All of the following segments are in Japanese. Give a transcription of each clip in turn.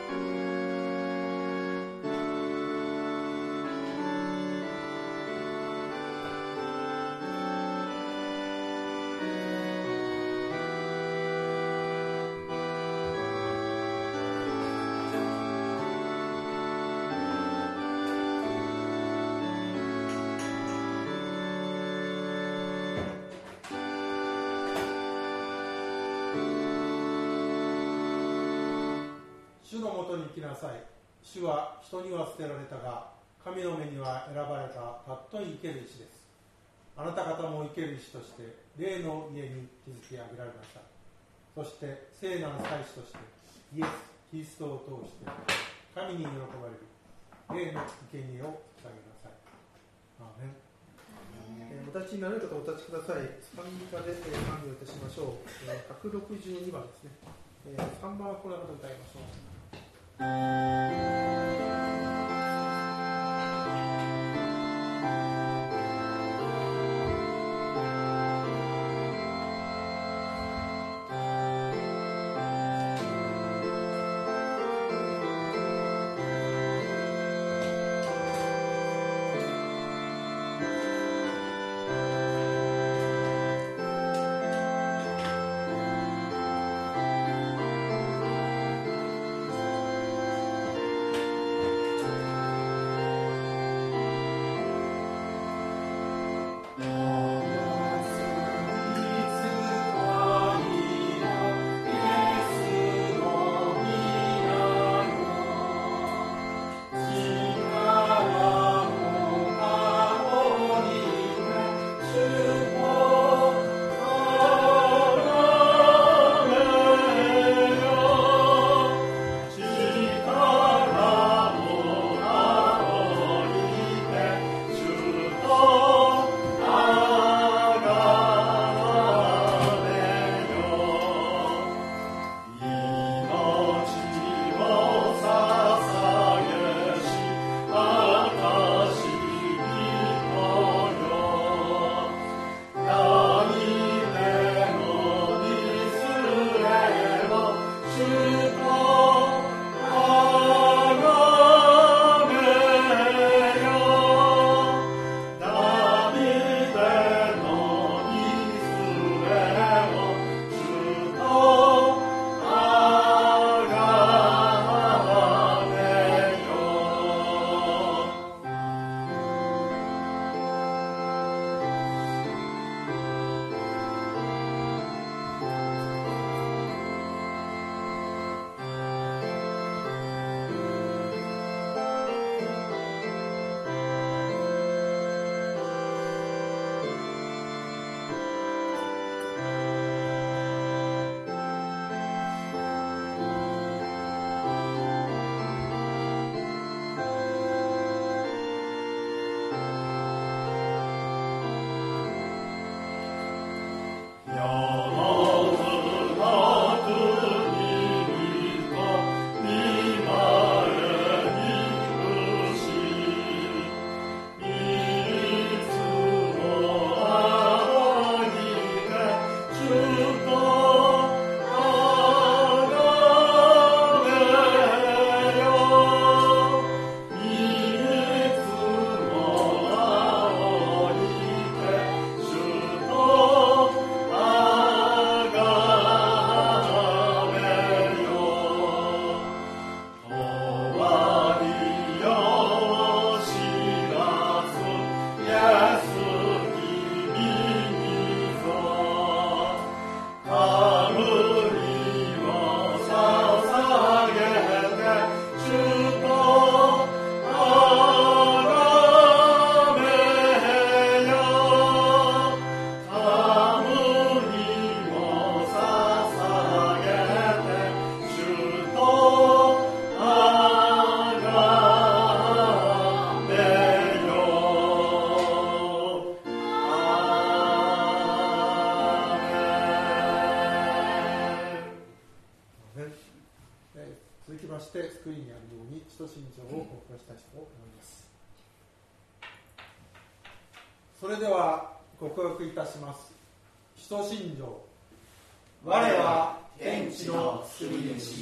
主のもとに来なさい。主は人には捨てられたが、神の目には選ばれたたっとい生ける石です。あなた方も生ける石として、霊の家に築き上げられました。そして、聖なる祭司として、イエス・キリストを通して、神に喜ばれる霊の生贄を捧げなさい。アーメン。お立ちになれる方お立ちください。賛美歌で賛美をいたしましょう。162番ですね。3番はこの方歌いましょう。それでは告白いたします。使徒信条。 我は天地の作り主、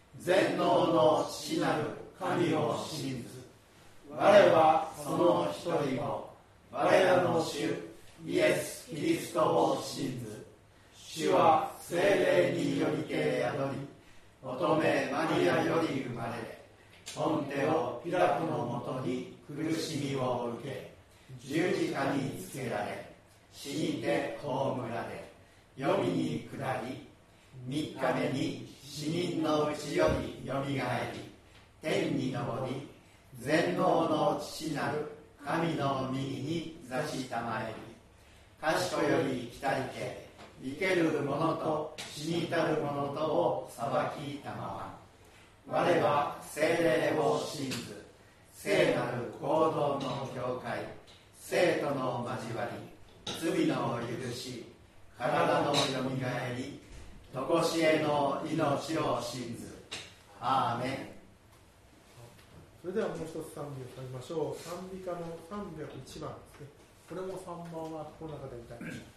全能の父なる神を信ず。我はその一人も我らの主イエス・キリストを信ず。主は聖霊によりて宿り、乙女マリアより生まれ、ポンテオ・ピラトのもとに苦しみを受け、十字架につけられ、死にて葬られ、黄泉に下り、3日目に死人のうちよりよみがえり、天に昇り、全能の父なる神の右に座したまえり、賢より来たりて、生ける者と死に至る者とを裁きたまわん。我は聖霊を信ず。聖なる合同の教会、聖との交わり、罪の許し、体のよみがえり、とこしえの命を信ず。アーメン。 それではもう一つ賛美を歌いましょう。賛美歌の301番ですね。これも3番はこの中で歌いましょう。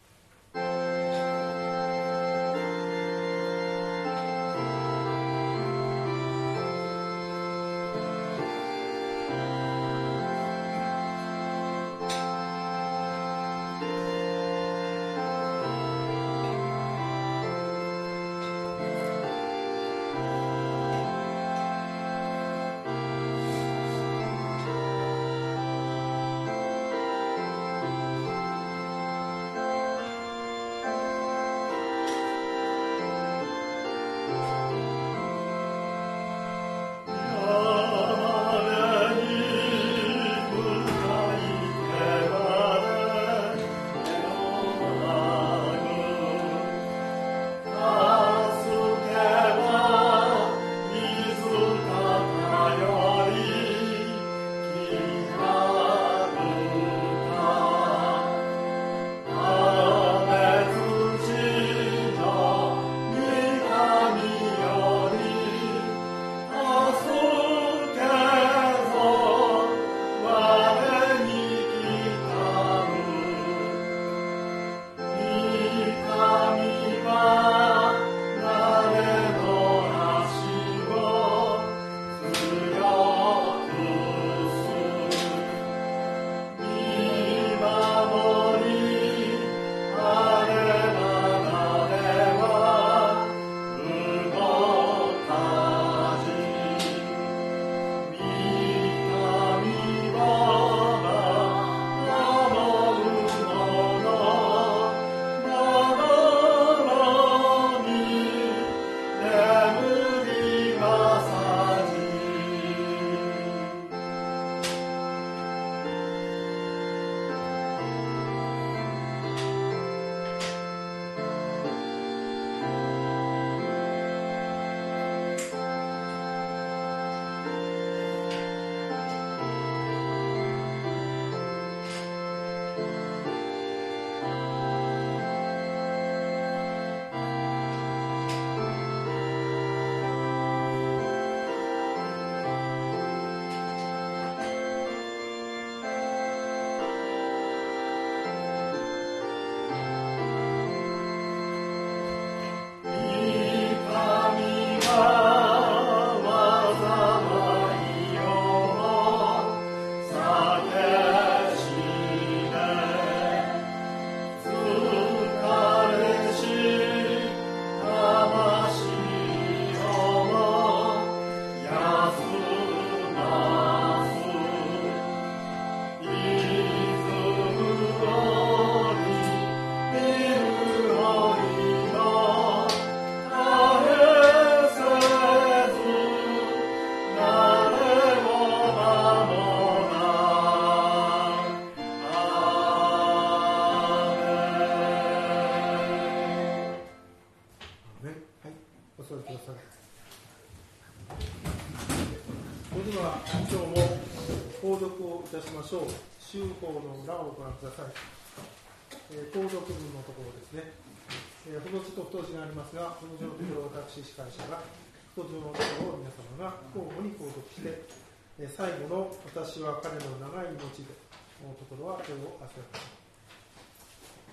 修法の裏をご覧ください。購読文のところですね。太字と太字がありますが、この字のところを私、司会者が、太字のところを皆様が交互に購読して、最後の私は彼の長い命でのところは手を合わせます。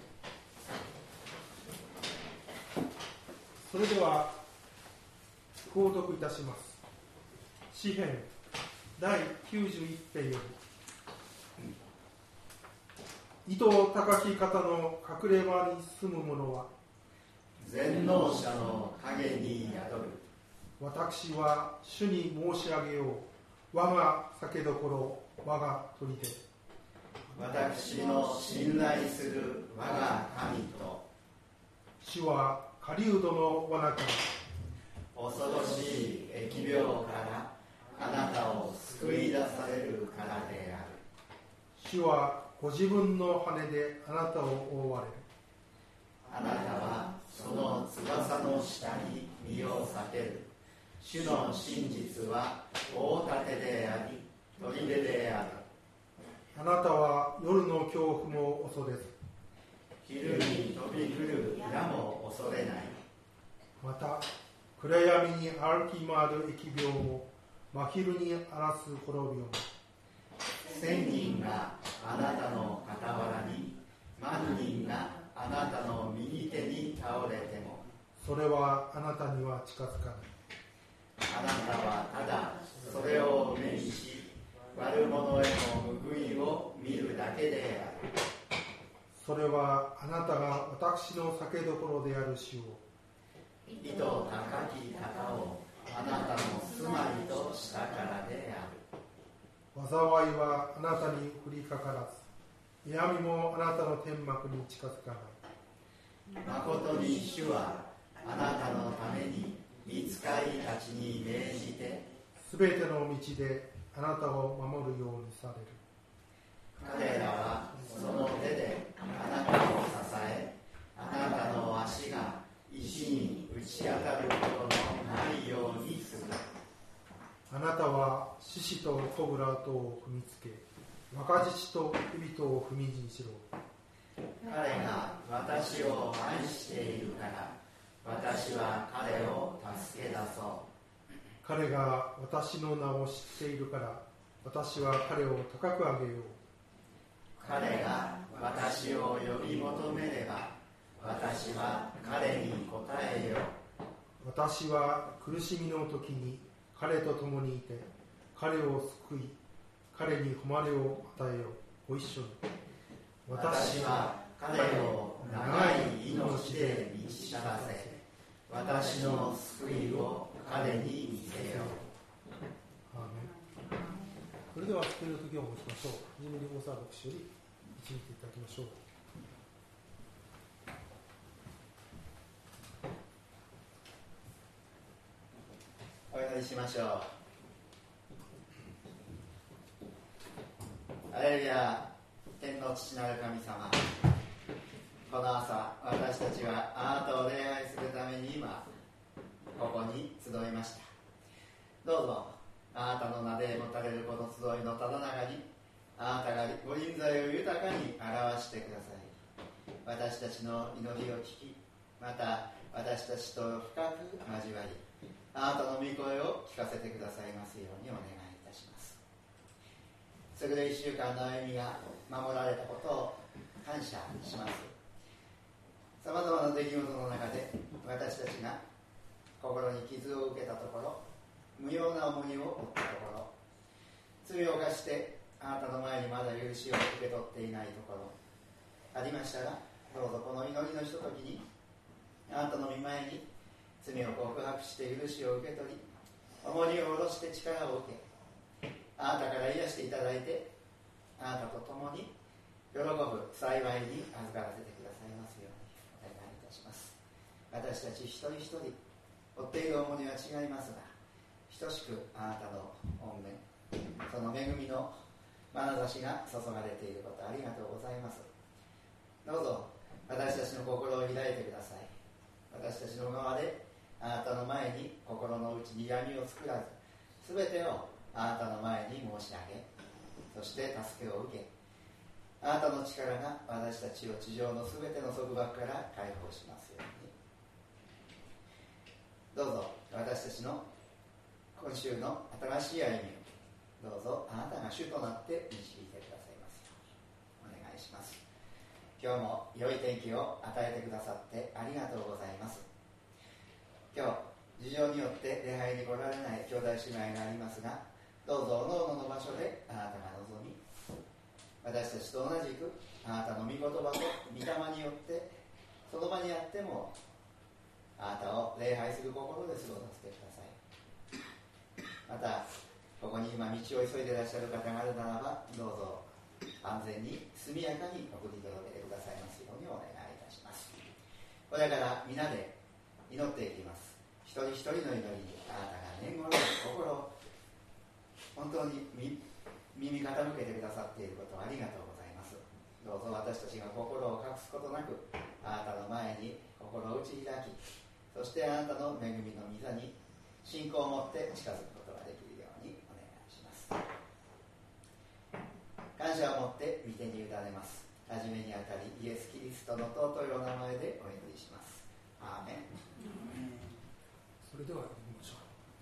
それでは、 購読いたします。詩編第91編より、糸高き方の隠れ間に住む者は全能者の影に宿る。 私は主に申し上げよう。我が酒どころ、我が砦。 私の信頼する我が神と。 主は狩人の罠から、 恐ろしい疫病からあなたを救い出されるからである。 主はご自分の羽であなたを覆われる。 あなたはその翼の下に身を避ける。主の真実は大盾であり砦である。 あなたは夜の恐怖も恐れず、 昼に飛び来る矢も恐れない。 また暗闇に歩き回る疫病も、真昼に荒らす滅びも。 1000人があなたの傍らに、万人があなたの右手に倒れても、 それはあなたには近づかない。 あなたはただそれを目にし、悪者への報いを見るだけである。 それはあなたが私の酒どころである主を、 糸高き方をあなたの住まいとしたからである。 災いはあなたに降りかからず、嫌味もあなたの天幕に近づかない。 まことに主はあなたのために御使いたちに命じて、 すべての道であなたを守るようにされる。 彼らはその手であなたを支え、あなたの足が石に打ち当たることのないようにする。 あなたは獅子とコブラとを踏みつけ、若獅子と蛇とを踏みにしろ。 彼が私を愛しているから、私は彼を助け出そう。 彼が私の名を知っているから、私は彼を高く上げよう。 彼が私を呼び求めれば、私は彼に答えよう。 私は苦しみの時に彼と共にいて、彼を救い、彼に誉れを与えよう。ご一緒に。 私は彼を長い命で満ちたらせ、私の救いを彼に見せよう。 アーメン。それでは救いの時を申しましょう。はじめに大沢牧師より導いていただきましょう。 お祈りしましょう。ハレルヤ。天の父なる神様、この朝私たちはあなたを礼拝するために今ここに集いました。どうぞあなたの名で持たれるこの集いのただ中に、あなたがご臨在を豊かに表してください。私たちの祈りを聞き、また私たちと深く交わり、あなたの御声を聞かせてくださいますようにお願いいたします。すぐる1週間の歩みが守られたことを感謝します。さまざまな出来事の中で私たちが心に傷を受けたところ、無用な重荷を負ったところ、罪を犯してあなたの前にまだ許しを受け取っていないところありましたが、どうぞこの祈りのひとときにあなたの御前に罪を告白して許しを受け取り、重荷を下ろして力を受け、あなたから癒していただいて、あなたと共に喜ぶ幸いに預からせてくださいますようにお願いいたします。私たち一人一人負っている重荷は違いますが、等しくあなたの恩恵、その恵みの眼差しが注がれていることありがとうございます。どうぞ私たちの心を開いてください。私たちの側であなたの前に心の内に闇を作らず、全てをあなたの前に申し上げ、そして助けを受け、あなたの力が私たちを地上の全ての束縛から解放しますように。どうぞ私たちの今週の新しい歩みをどうぞあなたが主となって導いてくださいますようにお願いします。今日も良い天気を与えてくださってありがとうございます。今日事情によって礼拝に来られない兄弟姉妹がありますが、どうぞおのおのの場所であなたが望み、私たちと同じくあなたの御言葉と御霊によってその場にあってもあなたを礼拝する心で過ごさせてください。またここに今道を急いでいらっしゃる方があるならば、どうぞ安全に速やかに送り届けてくださいますようにお願いいたします。これから皆で祈っていきます。一人一人の祈りにあなたが念心を本当に耳傾けてくださっていることをありがとうございます。どうぞ私たちが心を隠すことなくあなたの前に心を打ち開き、そしてあなたの恵みの御座に信仰を持って近づくことができるようにお願いします。感謝を持って御手に委ねます。はじめにあたりイエス・キリストの尊いお名前でお祈りします。アーメン。 それでは読みましょう。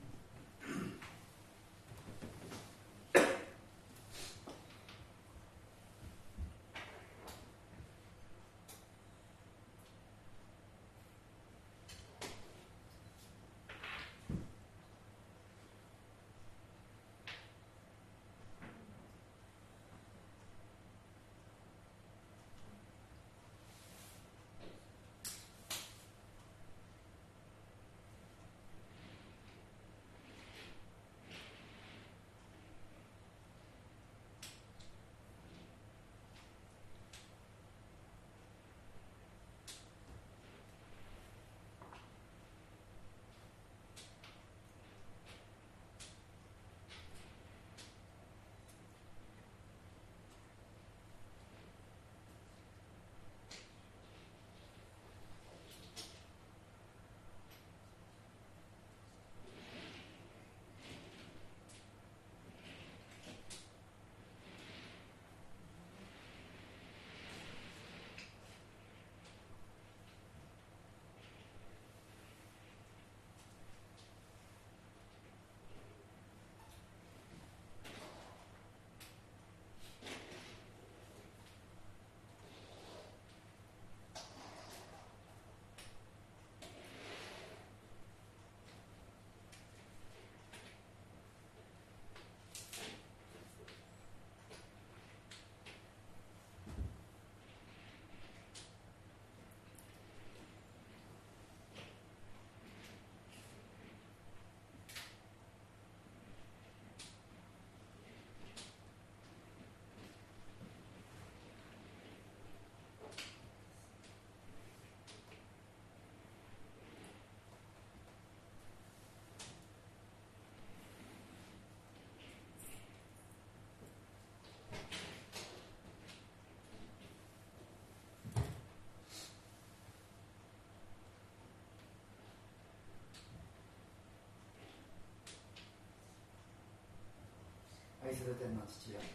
愛する天の父よ、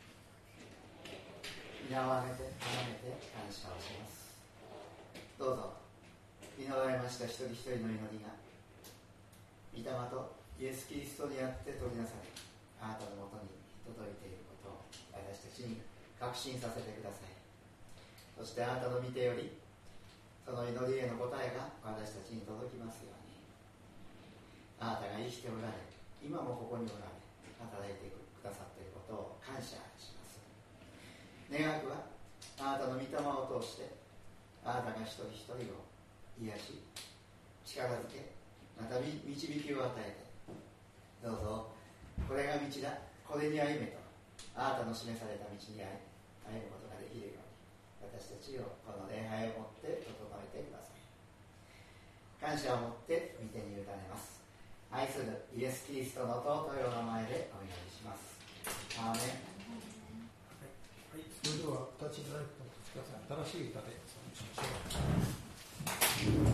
皆をあげて崇めて感謝をします。どうぞ祈られました一人一人の祈りが御霊とイエス・キリストにあって取りなされ、あなたのもとに届いていることを私たちに確信させてください。そしてあなたの御手よりその祈りへの答えが私たちに届きますように、あなたが生きておられ、今もここにおられ働いてくださっていることを感謝します。願わくはあなたの御霊を通してあなたが一人一人を癒し力づけ、また導きを与えて、どうぞこれが道だ、これに歩めとあなたの示された道に歩むことができるように、私たちをこの礼拝をもって整えてください。感謝を持って御手に委ねます。愛するイエス・キリストの尊いお名前でお祈りします。アーメン。 はい、それでは立ちいただくとください。新しい歌で賛美しましょう。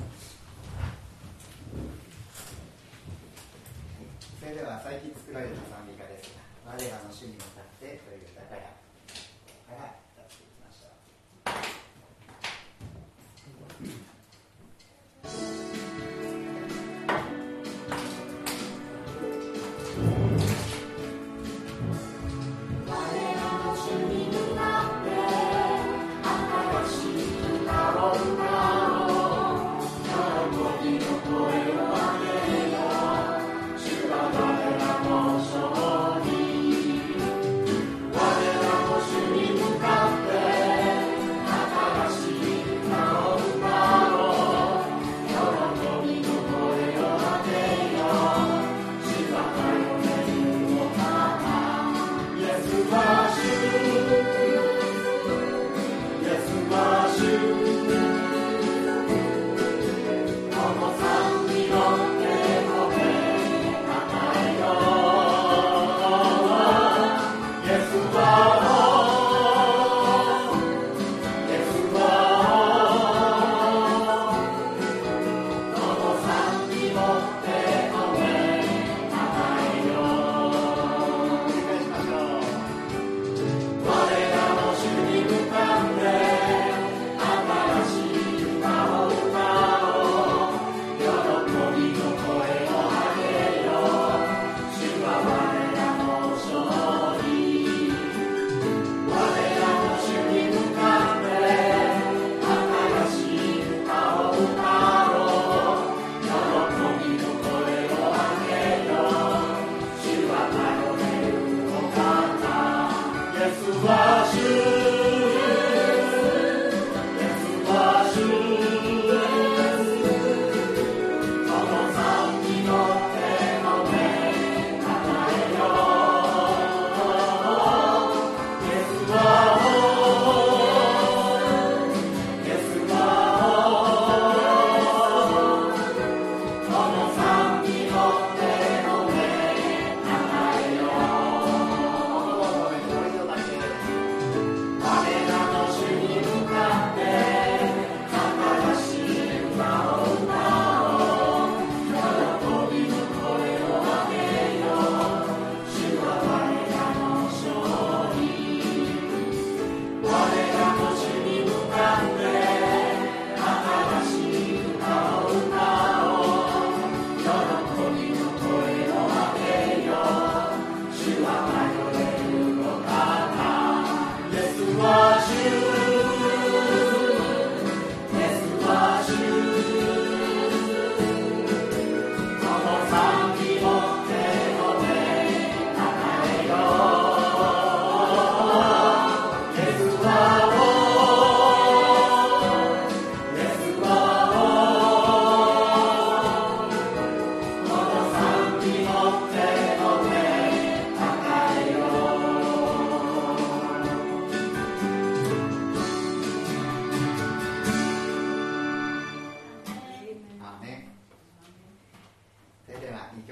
それでは最近作られた賛美歌ですが、我らの主に向かってという歌から歌っていきましょう。 声を上げ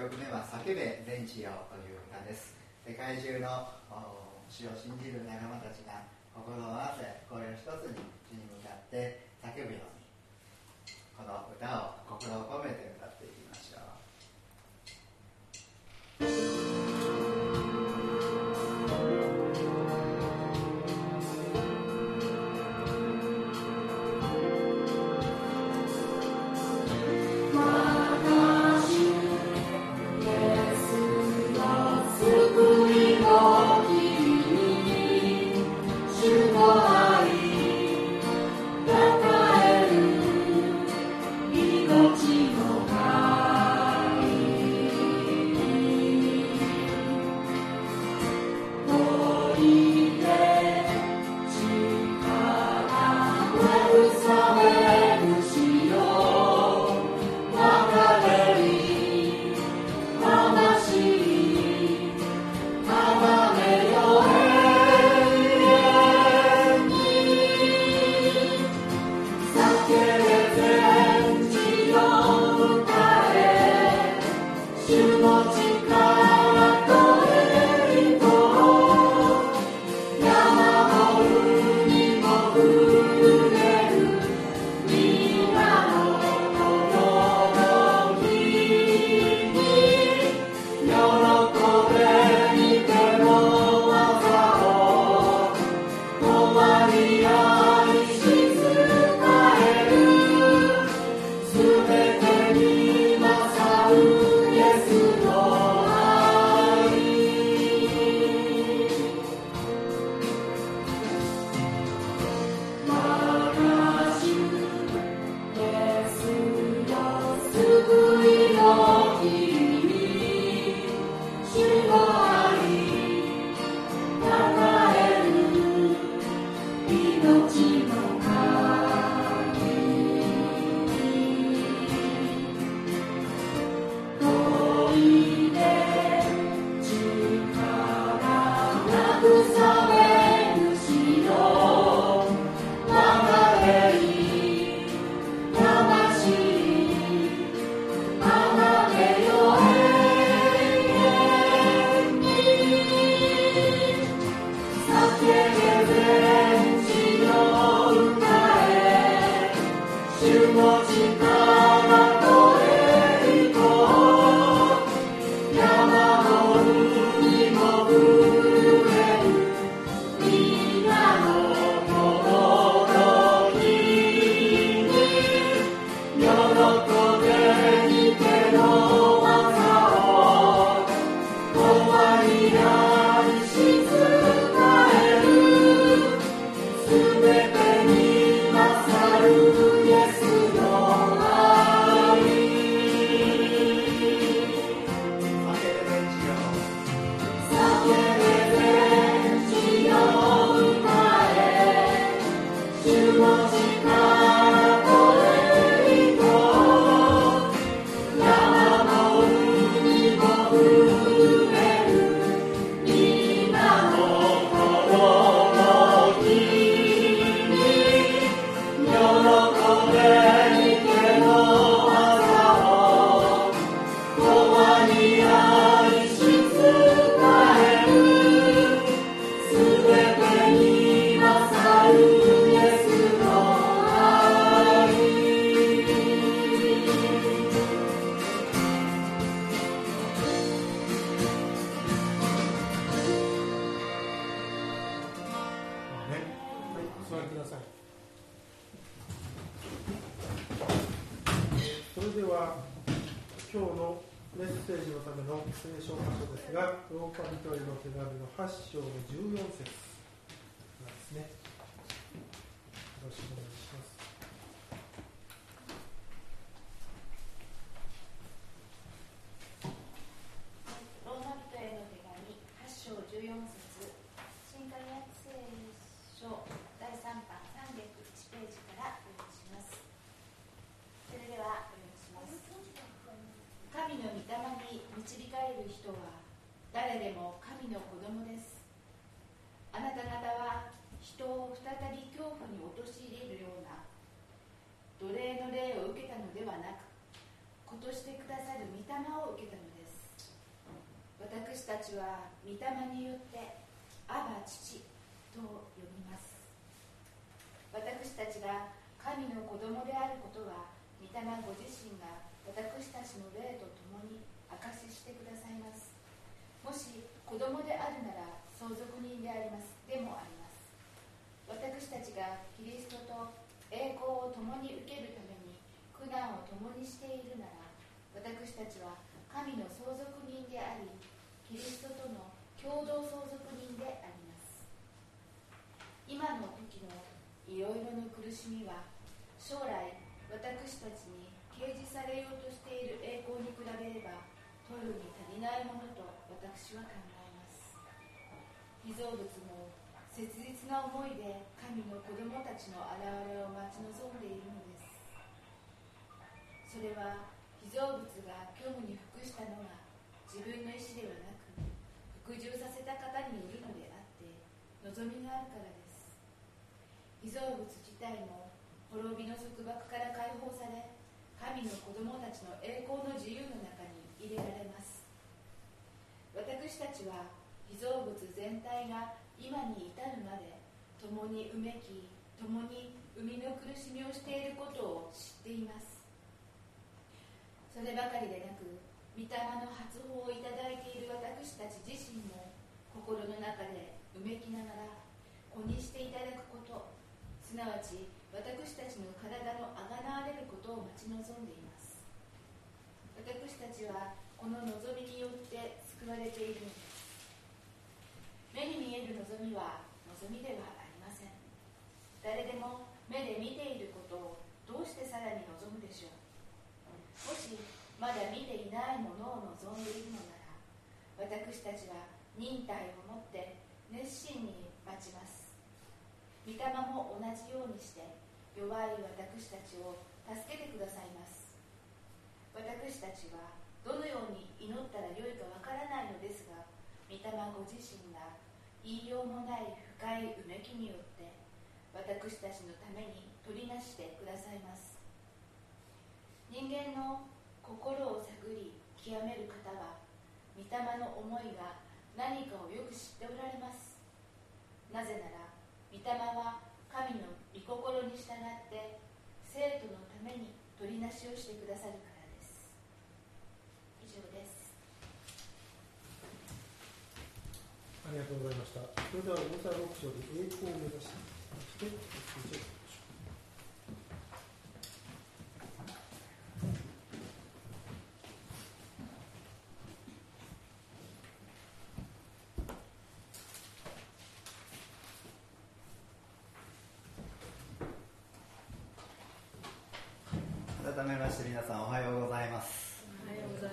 曲目は叫べ全地よという歌です。世界中の主を信じる仲間たちが心を合わせ声を一つに主に向かって叫ぶように、この歌を心を込めて歌っていきましょう。 奴隷の霊を受けたのではなく、子としてくださる御霊を受けたのです。 ちは御霊によってアバ父と呼びます。私たちが神の子供であることは御霊ご自身が私たちの霊と共に証ししてくださいます。もし子供であるなら相続人でありますでもあります。私たちがキリストと栄光を共に受けるために苦難を共にしているなら、私たちは神の相続人であり、キリストとの共同相続人であります。今の時のいろいろな苦しみは、将来私たちに掲示されようとしている栄光に比べれば取るに足りないものと私は考えます。被造物も切実な思いで神の子供たちの現れを待ち望んでいるのです。それは被造物が虚無に服したのが自分の意思ではなく、服従させた方によるのであって望みがあるからです。被造物自体も滅びの束縛から解放され、神の子供たちの栄光の自由の中に入れられます。私たちは被造物全体が今に至るまで共にうめき、共に生みの苦しみをしていることを知っています。そればかりでなく、御霊の発報をいただいている私たち自身も心の中でうめきながら子にしていただくこと、すなわち私たちの体のあがなわれることを待ち望んでいます。私たちはこの望みによって救われているのです。目に見える望みは望みではありません。誰でも目で見ていることをどうしてさらに望むでしょう。もしまだ見ていないものを望んでいるのなら、私たちは忍耐をもって熱心に待ちます。御霊も同じようにして弱い私たちを助けてくださいます。私たちはどのように祈ったらよいかわからないのですが、御霊ご自身が言いようもない深いうめきによって私たちのために取りなしてくださいます。人間の心を探り極める方は、御霊の思いが何かをよく知っておられます。なぜなら御霊は神の御心に従って生徒のために取りなしをしてくださるからです。以上です。 ありがとうございました。それでは5歳6章で栄光を目指していきまして、 改めまして皆さんおはようございます。 おはようござい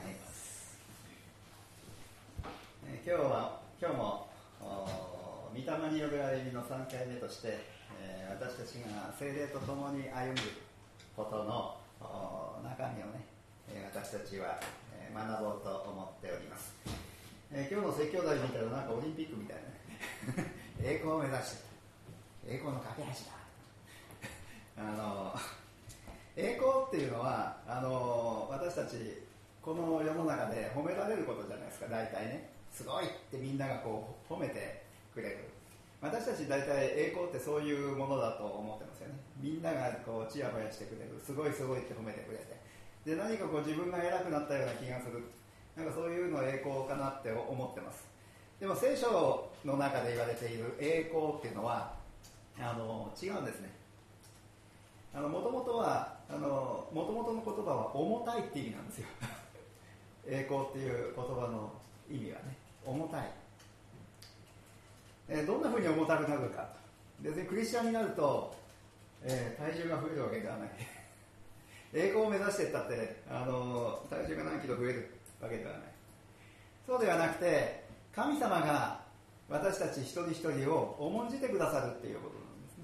ます。 今日も御霊による歩みの3回目として、私たちが聖霊と共に歩むことの中身をね、私たちは学ぼうと思っております。今日の説教題見たらなんかオリンピックみたいなね栄光を目指して栄光の架け橋だ栄光っていうのは私たちこの世の中で褒められることじゃないですか。大体ね、すごいってみんながこう褒めてくれる。私たち大体栄光ってそういうものだと思ってますよね。みんながこうチヤホヤしてくれる、すごいすごいって褒めてくれて、で何かこう自分が偉くなったような気がする、なんかそういうの栄光かなって思ってます。でも聖書の中で言われている栄光っていうのは違うんですね。もともとの言葉は重たいって意味なんですよ栄光っていう言葉の意味はね、重たい。どんなふうに重たくなるか。別にクリスチャンになると、体重が増えるわけではない栄光を目指していったって体重が何キロ増えるわけではない。そうではなくて、神様が私たち一人一人を重んじてくださるっていうことなんですね。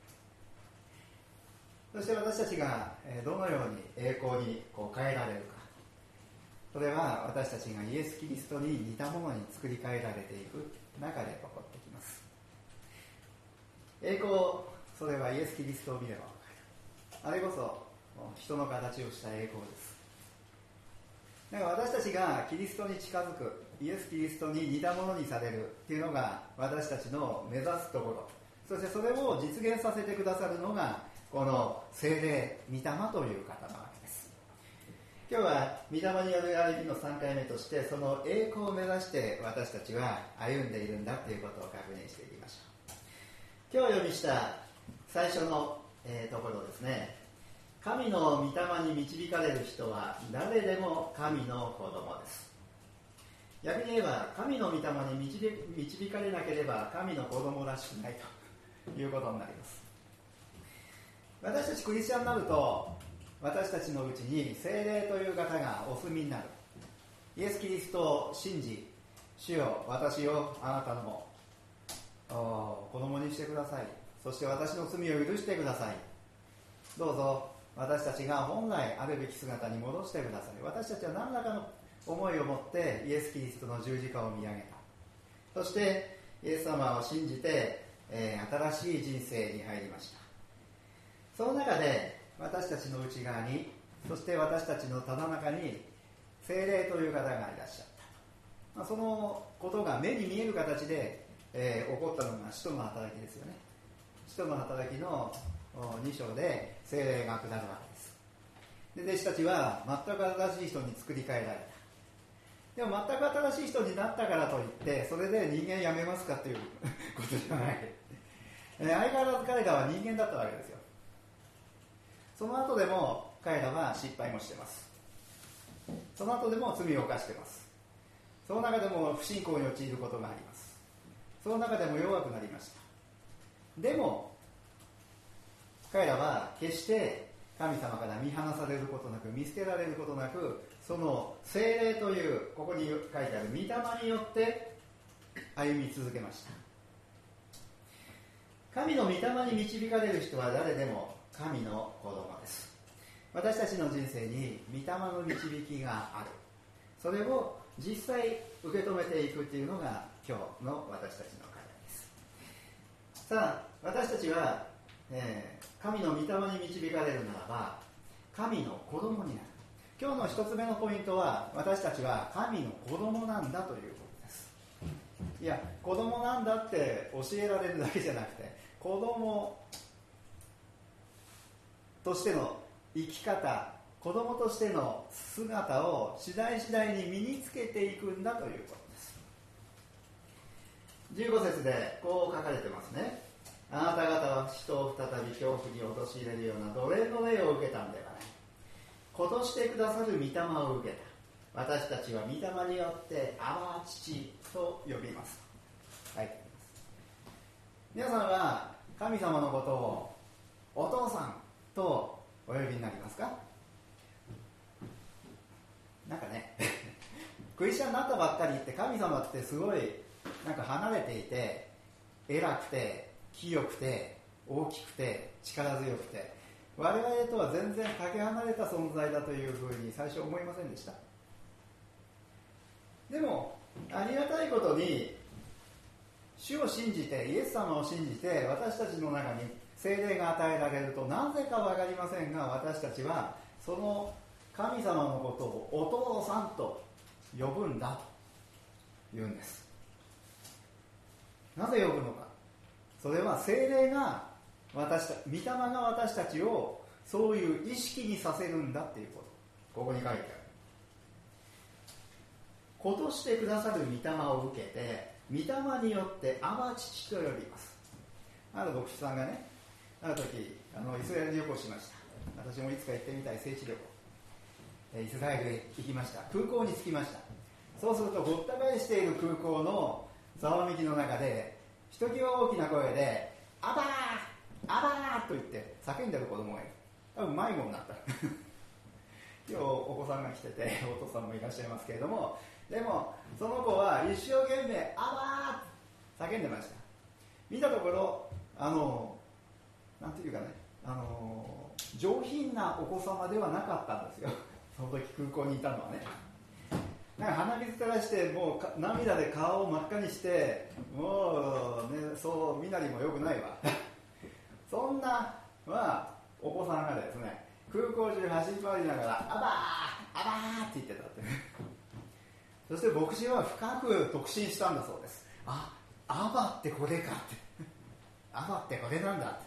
そして私たちがどのように栄光にこう変えられるか、それは私たちがイエス・キリストに似たものに作り変えられていく中で起こってきます。栄光、それはイエス・キリストを見れば分かる。あれこそ人の形をした栄光です。 だから私たちがキリストに近づく、イエス・キリストに似たものにされるっていうのが私たちの目指すところ、そしてそれを実現させてくださるのがこの聖霊、御霊という方なわけです。今日は御霊による歩みの3回目として、その栄光を目指して私たちは歩んでいるんだということを確認していきましょう。今日読みした最初の、ところですね。神の御霊に導かれる人は誰でも神の子供です。逆に言えば、神の御霊に導かれなければ神の子供らしくないということになります。私たちクリスチャンになると、私たちのうちに聖霊という方がお住みになる。イエス・キリストを信じ、主よ、私をあなたの子供にしてください。そして私の罪を許してください。どうぞ私たちが本来あるべき姿に戻してください。私たちは何らかの思いを持ってイエス・キリストの十字架を見上げた。そしてイエス様を信じて、新しい人生に入りました。その中で私たちの内側に、そして私たちのただ中に聖霊という方がいらっしゃった。そのことが目に見える形で、起こったのが使徒の働きですよね。使徒の働きの2章で聖霊が下るわけです。で、弟子たちは全く新しい人に作り変えられた。でも全く新しい人になったからといってそれで人間やめますかということじゃない。相変わらず彼らは人間だったわけですよ。その後でも彼らは失敗もしてます。その後でも罪を犯してます。その中でも不信仰に陥ることがあります。その中でも弱くなりました。でも彼らは決して神様から見放されることなく、見捨てられることなく、その聖霊というここに書いてある御霊によって歩み続けました。神の御霊に導かれる人は誰でも神の子供です。私たちの人生に御霊の導きがある。それを実際受け止めていくというのが今日の私たちの課題です。さあ、私たちは、神の御霊に導かれるならば神の子供になる。今日の一つ目のポイントは、私たちは神の子供なんだということです。いや、子供なんだって教えられるだけじゃなくて、子供としての生き方、子供としての姿を次第次第に身につけていくんだということです。15節でこう書かれてますね。あなた方は人を再び恐怖に陥れるような奴隷の霊を受けたんではない。子としてくださる御霊を受けた。私たちは御霊によってアバ父と呼びますと書いてあります。皆さんは神様のことをお父さんとお呼びになりますか？なんかねクリスチャンになったばっかりって神様ってすごいなんか離れていて、偉くて清くて大きくて力強くて、我々とは全然かけ離れた存在だというふうに最初思いませんでした。でもありがたいことに主を信じて、イエス様を信じて私たちの中に聖霊が与えられると、なぜか分かりませんが私たちはその神様のことをお父さんと呼ぶんだと言うんです。なぜ呼ぶのか。それは聖霊が御霊が私たちをそういう意識にさせるんだっていうこと。ここに書いてある。子としてくださる御霊を受けて、御霊によってアバ父と呼びます。ある牧師さんがね、ある時イスラエル旅行しました。私もいつか行ってみたい聖地旅行、イスラエルへ行きました。空港に着きました。そうするとごった返している空港のざわめきの中で、ひときわ大きな声でアバーアバーと言って叫んでる子供がいる。多分迷子になった今日お子さんが来てて、お父さんもいらっしゃいますけれども、でもその子は一生懸命アバーって叫んでました。見たところなんていうかね、上品なお子様ではなかったんですよその時空港にいたのはね。なんか鼻水垂らして、もう涙で顔を真っ赤にして、もうね、そう身なりも良くないわそんなお子さんがですね、空港中走り回りながらアバアバーって言ってたってそして牧師は深く特進したんだそうです。アバってこれかってアバってこれなんだって。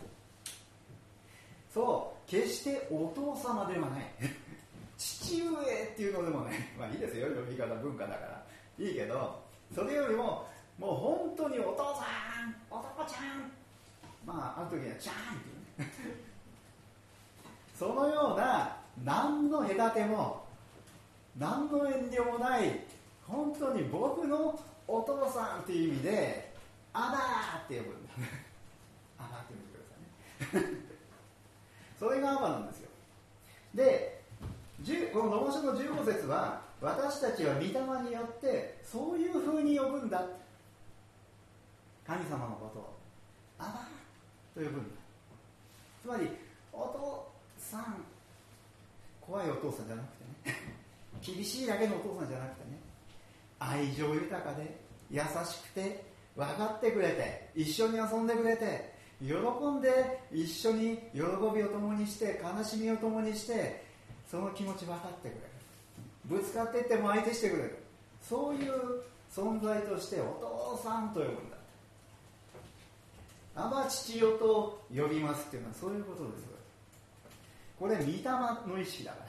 そう決してお父様ではない父上っていうのでもない。まあいいですよ、呼び方文化だからいいけど、それよりももう本当にお父さんお父ちゃん、まああの時にはちゃんっていうねそのような何の隔ても何の遠慮もない本当に僕のお父さんっていう意味でアバーって呼ぶんだアバーって呼んでくださいねそれがアバなんですよ。でこのローマ書の15節は私たちは御霊によってそういう風に呼ぶんだ、神様のことをアバと呼ぶんだ。つまりお父さん、怖いお父さんじゃなくてね厳しいだけのお父さんじゃなくてね、愛情豊かで優しくて分かってくれて一緒に遊んでくれて喜んで一緒に喜びを共にして悲しみを共にしてその気持ち分かってくれる、ぶつかっていっても相手してくれる、そういう存在としてお父さんと呼ぶんだ。アバ父よと呼びますっていうのはそういうことです。これ御霊の意識だ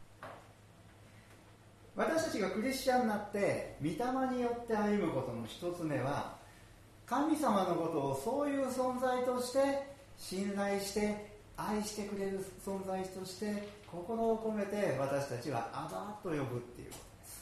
から私たちがクリスチャンになって御霊によって歩むことの一つ目は神様のことをそういう存在として信頼して愛してくれる存在として心を込めて私たちはアバと呼ぶっていう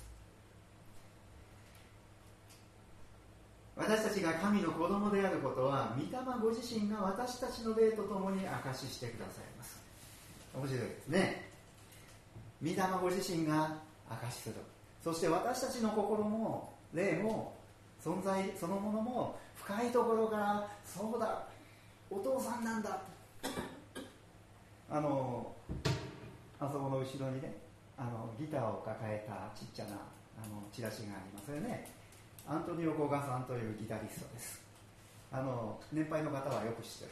ことです。私たちが神の子供であることは御霊ご自身が私たちの霊とともに証ししてくださいます。面白いですね。御霊ご自身が証しする。そして私たちの心も霊も存在そのものも深いところからそうだお父さんなんだあそこの後ろにねギターを抱えたちっちゃなチラシがありますよね。アントニオ・コガさんというギタリストです。年配の方はよく知ってる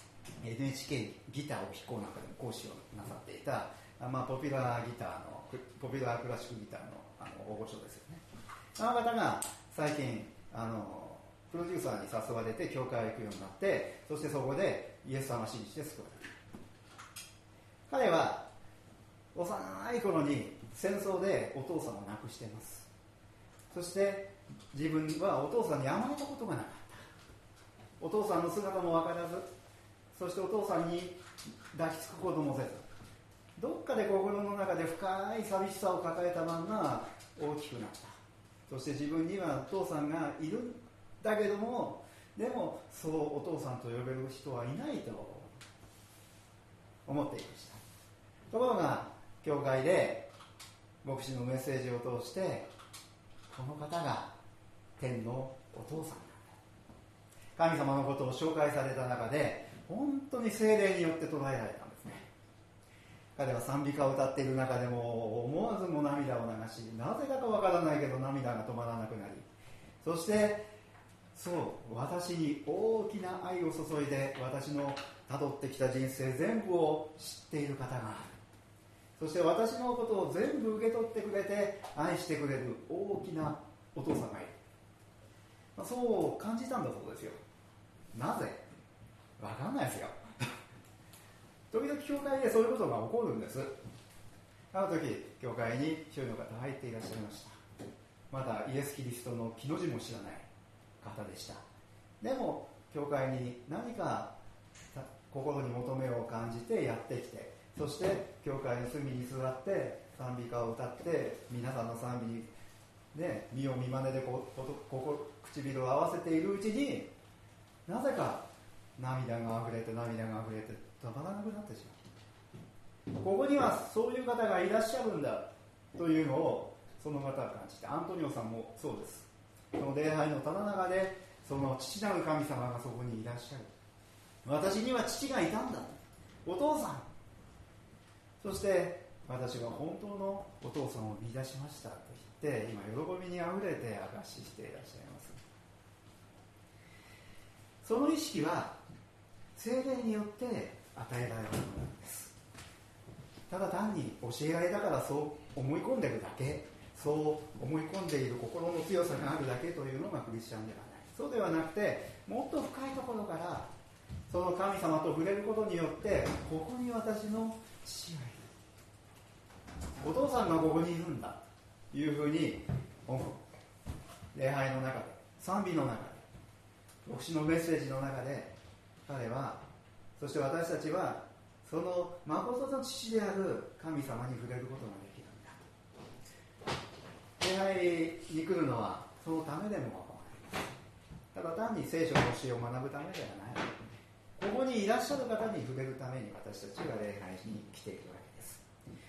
NHK ギターを弾こうなんかでも講師をなさっていた、ポピュラークラシックギターの大御所ですよね。あの方が最近プロデューサーに誘われて教会へ行くようになって、そしてそこでイエス様を信じて救われた。彼は幼い頃に戦争でお父さんを亡くしています。そして自分はお父さんに甘えたことがなかった。お父さんの姿も分からず、そしてお父さんに抱きつくこともせず、どっかで心の中で深い寂しさを抱えたまま大きくなった。そして自分にはお父さんがいるんだけども、でもそうお父さんと呼べる人はいないと思っていました。ところが教会で牧師のメッセージを通して、この方が天のお父さんなんだ、神様のことを紹介された中で本当に聖霊によって捉えられたんですね。彼は賛美歌を歌っている中でも思わずも涙を流し、なぜだかわからないけど涙が止まらなくなり、そして私に大きな愛を注いで私の辿ってきた人生全部を知っている方がある、そして私のことを全部受け取ってくれて愛してくれる大きなお父さんがいる、そう感じたんだそうですよ。なぜ？わかんないですよ時々教会でそういうことが起こるんです。あの時教会に一人の方入っていらっしゃいました。まだイエス・キリストの木の字も知らない方でした。でも教会に何か心に求めを感じてやってきて、そして教会の隅に座って賛美歌を歌って皆さんの賛美にね、見よう見まねで唇を合わせているうちに、なぜか涙があふれて止まらなくなってしまう。ここにはそういう方がいらっしゃるんだというのをその方が感じて、アントニオさんもそうです。その礼拝のただ中でその父なる神様がそこにいらっしゃる。私には父がいたんだ、お父さん。そして私は本当のお父さんを見出しましたと言って、今喜びにあふれて証ししていらっしゃいます。その意識は聖霊によって与えられるものなんです。ただ単に教えられたからそ思い込んでるだけ、そう思い込んでいる心の強さがあるだけというのがクリスチャンではない。そうではなくて、もっと深いところからその神様と触れることによって、ここに私の父がいる、お父さんがここにいるんだというふうに思う。礼拝の中で、賛美の中で、牧師のメッセージの中で、彼は、そして私たちはその誠の父である神様に触れることができるんだ。礼拝に来るのはそのためでも思われます。ただ単に聖書の教えを学ぶためではない。ここにいらっしゃる方に触れるために私たちが礼拝に来ているわけです。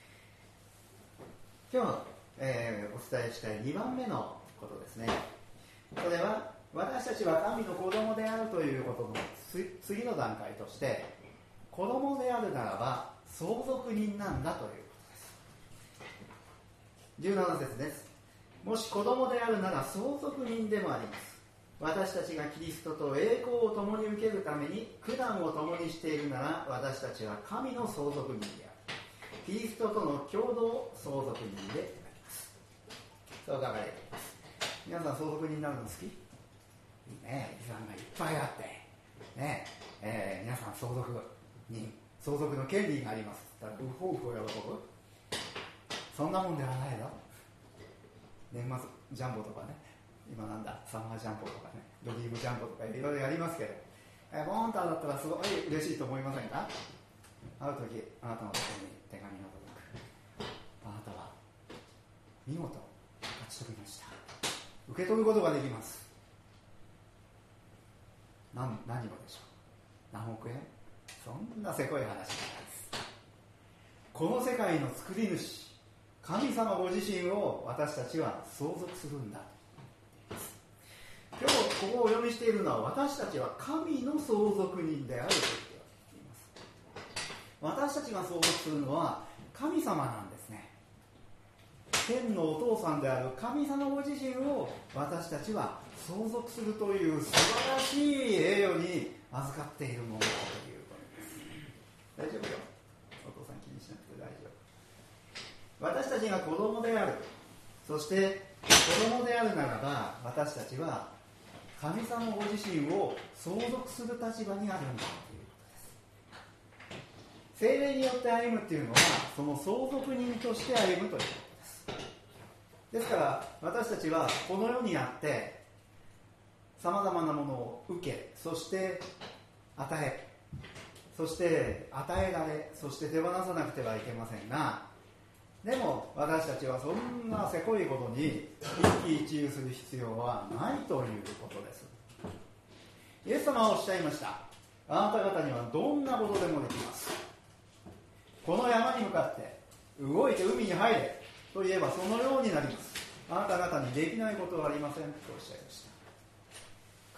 今日、お伝えしたい2番目のことですね。それは私たちは神の子供であるということの次の段階として、子供であるならば相続人なんだということです。17節です。もし子供であるなら相続人でもあります。私たちがキリストと栄光を共に受けるために苦難を共にしているなら、私たちは神の相続人である。キリストとの共同相続人であります。そう書かれています。皆さん相続人になるの好き？いいね、遺産がいっぱいあってね、皆さん相続の権利があります。だからウホウホ喜ぶ？そんなもんではないよ。年末ジャンボとかね、今なんだサマージャンボとかね、ドリームジャンボとかいろいろやりますけど、ボーンと当たったらすごい嬉しいと思いませんか？会う時あなたのところに手紙が届く。あなたは見事勝ち取りました。受け取ることができます。何をでしょう？何億円？そんなせこい話じゃないです。この世界の作り主神様ご自身を私たちは相続するんだ。今日ここをお読みしているのは、私たちは神の相続人であると言っています。私たちが相続するのは神様なんですね。天のお父さんである神様ご自身を私たちは相続するという素晴らしい栄誉に預かっているものだということです。大丈夫よ、お父さん気にしなくて大丈夫。私たちが子供である、そして子供であるならば、私たちは神様ご自身を相続する立場にあるんだということです。聖霊によって歩むっていうのは、その相続人として歩むということです。ですから私たちはこの世にあってさまざまなものを受け、そして与え、そして与えられ、そして手放さなくてはいけませんが、でも私たちはそんなせこいことに一喜一憂する必要はないということです。イエス様はおっしゃいました。あなた方にはどんなことでもできます。この山に向かって動いて海に入れと言えばそのようになります。あなた方にできないことはありませんとおっしゃいました。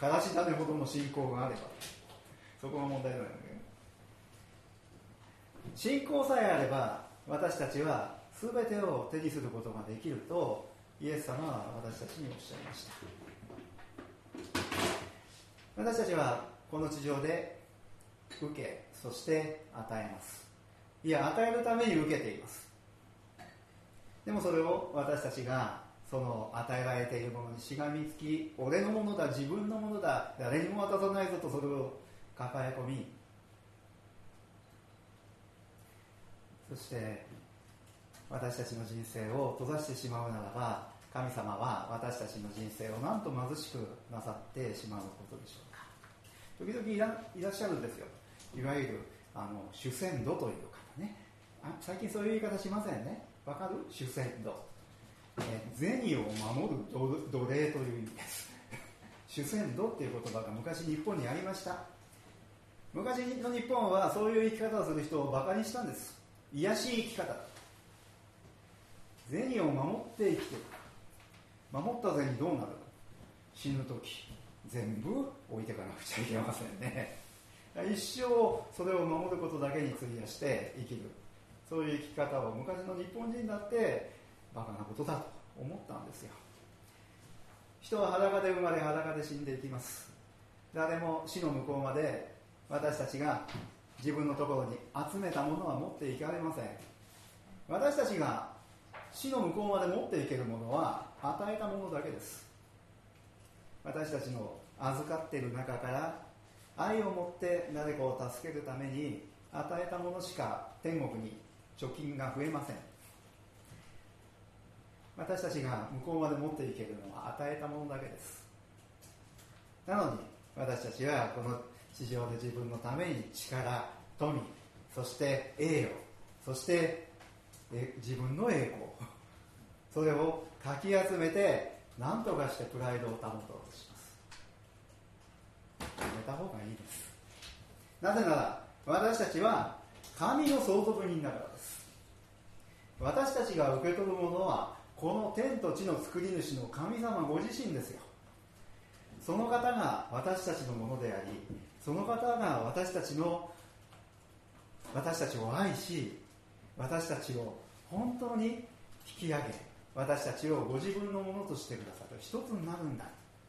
からし種ほどの信仰があれば、そこが問題なので、信仰さえあれば私たちは全てを手にすることができるとイエス様は私たちにおっしゃいました。私たちはこの地上で受け、そして与えます。いや、与えるために受けています。でもそれを私たちがその与えられているものにしがみつき、俺のものだ、自分のものだ、誰にも渡さないぞとそれを抱え込み、そして私たちの人生を閉ざしてしまうならば、神様は私たちの人生をなんと貧しくなさってしまうことでしょうか。時々いらっしゃるんですよ、いわゆる主戦度という方ね。最近そういう言い方しませんね。わかる？主戦度、銭を守る奴隷という意味です主戦度っていう言葉が昔日本にありました。昔の日本はそういう生き方をする人をバカにしたんです。卑しい生き方、銭を守って生きている。守った銭どうなるの？死ぬ時全部置いていかなくちゃいけませんね。一生それを守ることだけに費やして生きる、そういう生き方を昔の日本人だってバカなことだと思ったんですよ。人は裸で生まれ裸で死んでいきます。誰も死の向こうまで私たちが自分のところに集めたものは持っていかれません。私たちが死の向こうまで持っていけるものは与えたものだけです。私たちの預かっている中から愛を持って誰かを助けるために与えたものしか天国に貯金が増えません。私たちが向こうまで持っていけるのは与えたものだけです。なのに私たちはこの地上で自分のために力、富、そして栄誉、そして自分の栄光、それをかき集めて何とかしてプライドを保とうとします。やめた方がいいです。なぜなら私たちは神の相続人だからです。私たちが受け取るものはこの天と地の作り主の神様ご自身ですよ。その方が私たちのものであり、その方が私たちを愛し、私たちを本当に引き上げ、私たちをご自分のものとしてくださる、一つになるんだ。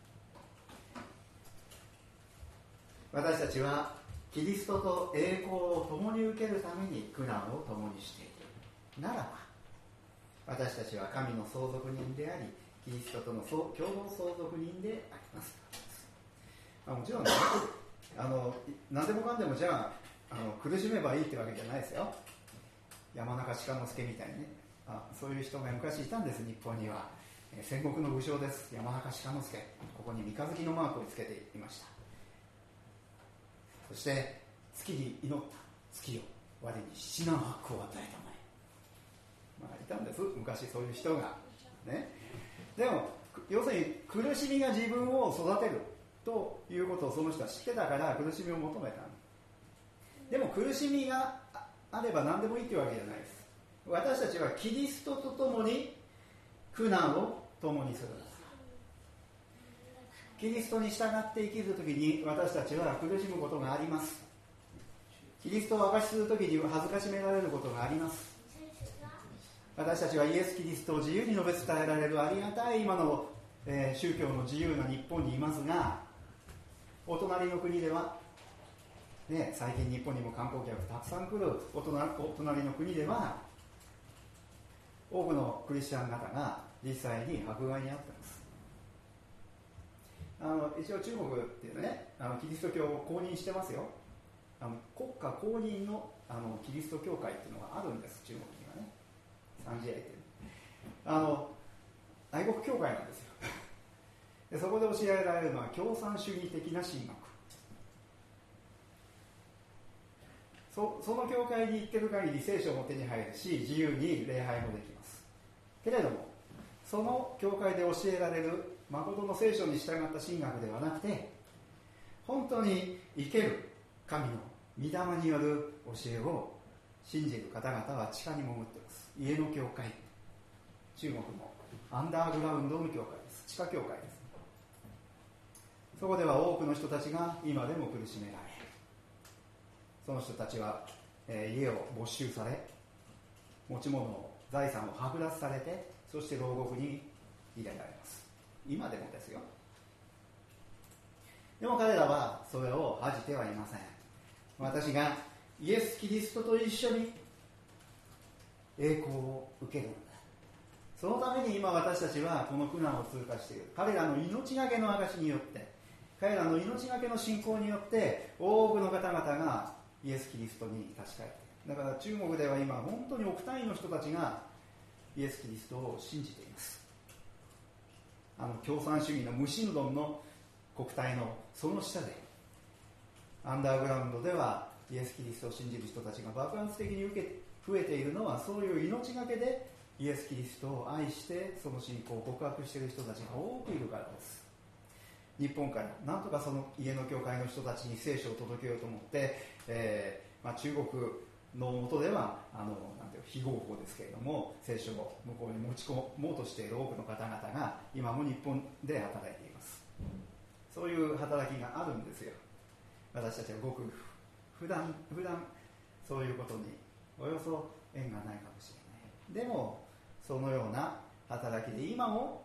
私たちはキリストと栄光を共に受けるために苦難を共にしているならば、私たちは神の相続人であり、キリストとの共同相続人であります。もちろん、ね、何でもかんでもじゃあ苦しめばいいってわけじゃないですよ。山中鹿之助みたいにね、そういう人が昔いたんです。日本には戦国の武将です。山中鹿之助、ここに三日月のマークをつけていました。そして月に祈った。月よ、我に七難八苦を与えたまえ。いたんです、昔そういう人が、ね。でも要するに苦しみが自分を育てるということをその人は知ってたから苦しみを求めた。でも苦しみがあれば何でもいいというわけじゃないです。私たちはキリストと共に苦難を共にするんです。キリストに従って生きるときに私たちは苦しむことがあります。キリストを証しするときには恥ずかしめられることがあります。私たちはイエス・キリストを自由に述べ伝えられるありがたい今の、宗教の自由な日本にいますが、お隣の国では、ね、最近日本にも観光客たくさん来るお隣の国では多くのクリスチャン方が実際に迫害に遭ってます。一応中国っていうね、キリスト教を公認してますよ。国家公認の、キリスト教会っていうのがあるんです。中国にはね、三次愛っていう愛国教会なんですよ。でそこで教えられるのは共産主義的な神学。その教会に行ってる限り聖書も手に入るし、自由に礼拝もできます。けれどもその教会で教えられる誠の聖書に従った神学ではなくて、本当に生ける神の御霊による教えを信じる方々は地下に潜っています。家の教会、中国のアンダーグラウンドの教会です。地下教会です。そこでは多くの人たちが今でも苦しめられ、その人たちは、家を没収され、持ち物を財産を剥奪されて、そして牢獄に入れられます。今でもですよ。でも彼らはそれを恥じてはいません。私がイエス・キリストと一緒に栄光を受けるんだ。そのために今私たちはこの苦難を通過している。彼らの命がけの証によって、彼らの命がけの信仰によって多くの方々がイエス・キリストに立ち返っている。だから中国では今本当に億単位の人たちがイエス・キリストを信じています。共産主義の無神論の国体のその下で、アンダーグラウンドではイエス・キリストを信じる人たちが爆発的に増えているのは、そういう命がけでイエス・キリストを愛してその信仰を告白している人たちが多くいるからです。日本からなんとかその家の教会の人たちに聖書を届けようと思って、中国の下ではなんていう非合法ですけれども、聖書を向こうに持ち込もうとしている多くの方々が今も日本で働いています。そういう働きがあるんですよ。私たちはごく普段そういうことにおよそ縁がないかもしれない。でもそのような働きで今も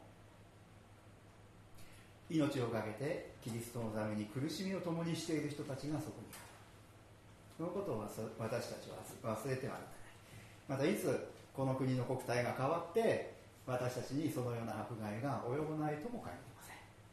命を懸けてキリストのために苦しみを共にしている人たちがそこにある。そのことを私たちは忘れてはならない。またいつこの国の国体が変わって私たちにそのような迫害が及ばないとも限りま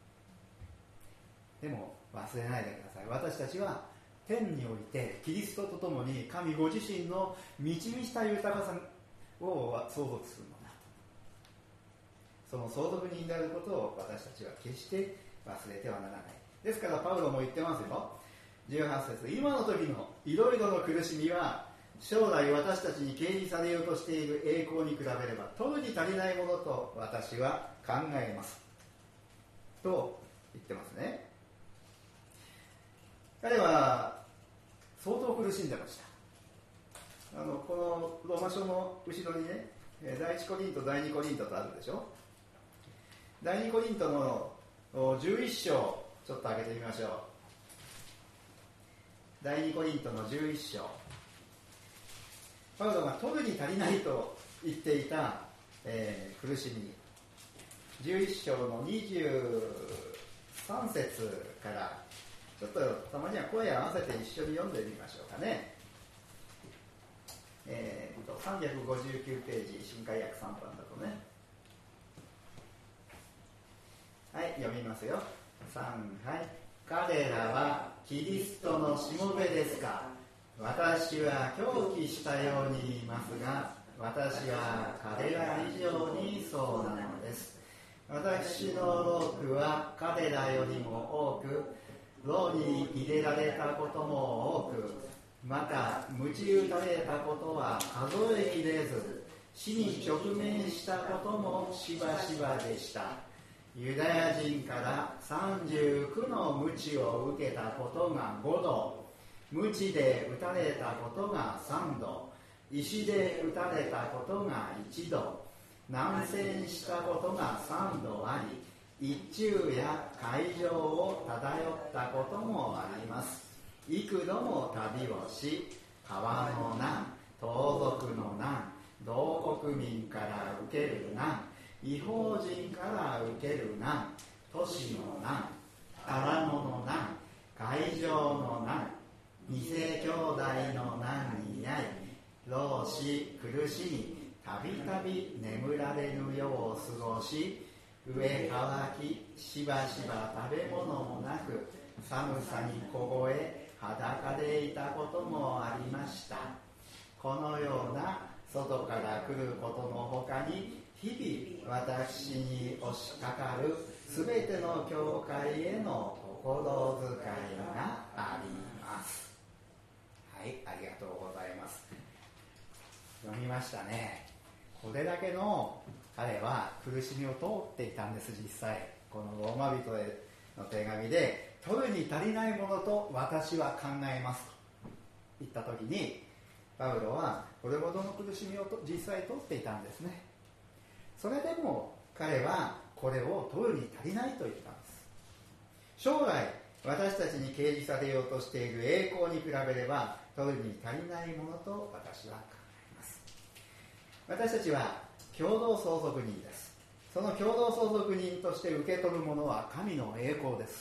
せん。でも忘れないでください。私たちは天においてキリストとともに神ご自身の満ち満ちた豊かさを相続するのだ。その相続人であることを私たちは決して忘れてはならない。ですからパウロも言ってますよ。18節、今の時のいろいろの苦しみは将来私たちに掲示されようとしている栄光に比べれば取るに足りないものと私は考えますと言ってますね。彼は相当苦しんでました。このローマ書の後ろにね、第1コリント第2コリントとあるでしょ。第2コリントの11章ちょっと開けてみましょう。第2コリントの11章、パウロが取るに足りないと言っていた、苦しみ、11章の23節からちょっとたまには声を合わせて一緒に読んでみましょうかね。359ページ、新海訳3番だとね。はい、読みますよ。3、はい。彼らはキリストのしもべですか。私は狂気したように言いますが、私は彼ら以上にそうなのです。私の労苦は彼らよりも多く、牢に入れられたことも多く、また鞭打たれたことは数えきれず、死に直面したこともしばしばでした。ユダヤ人から39の鞭を受けたことが5度、鞭で打たれたことが3度、石で打たれたことが1度、難戦したことが3度あり、一昼や海上を漂ったこともあります。幾度も旅をし、川の難、盗賊の難、同国民から受ける難、異邦人から受ける難、都市の難、荒野の難、海上の難、偽兄弟の難に遭い、労し苦しみ、たびたび眠られぬよう過ごし、上乾き、しばしば食べ物もなく、寒さに凍え、裸でいたこともありました。このような外から来ることのほかに、日々私に押しかかるすべての教会への心遣いがあります。はい、ありがとうございます。読みましたね。これだけの彼は苦しみを通っていたんです。実際このローマ人への手紙で、取るに足りないものと私は考えますと言った時に、パウロはこれほどの苦しみを実際通っていたんですね。それでも彼はこれを取るに足りないと言ったんです。将来私たちに掲示されようとしている栄光に比べれば取るに足りないものと私は考えます。私たちは共同相続人です。その共同相続人として受け取るものは神の栄光です。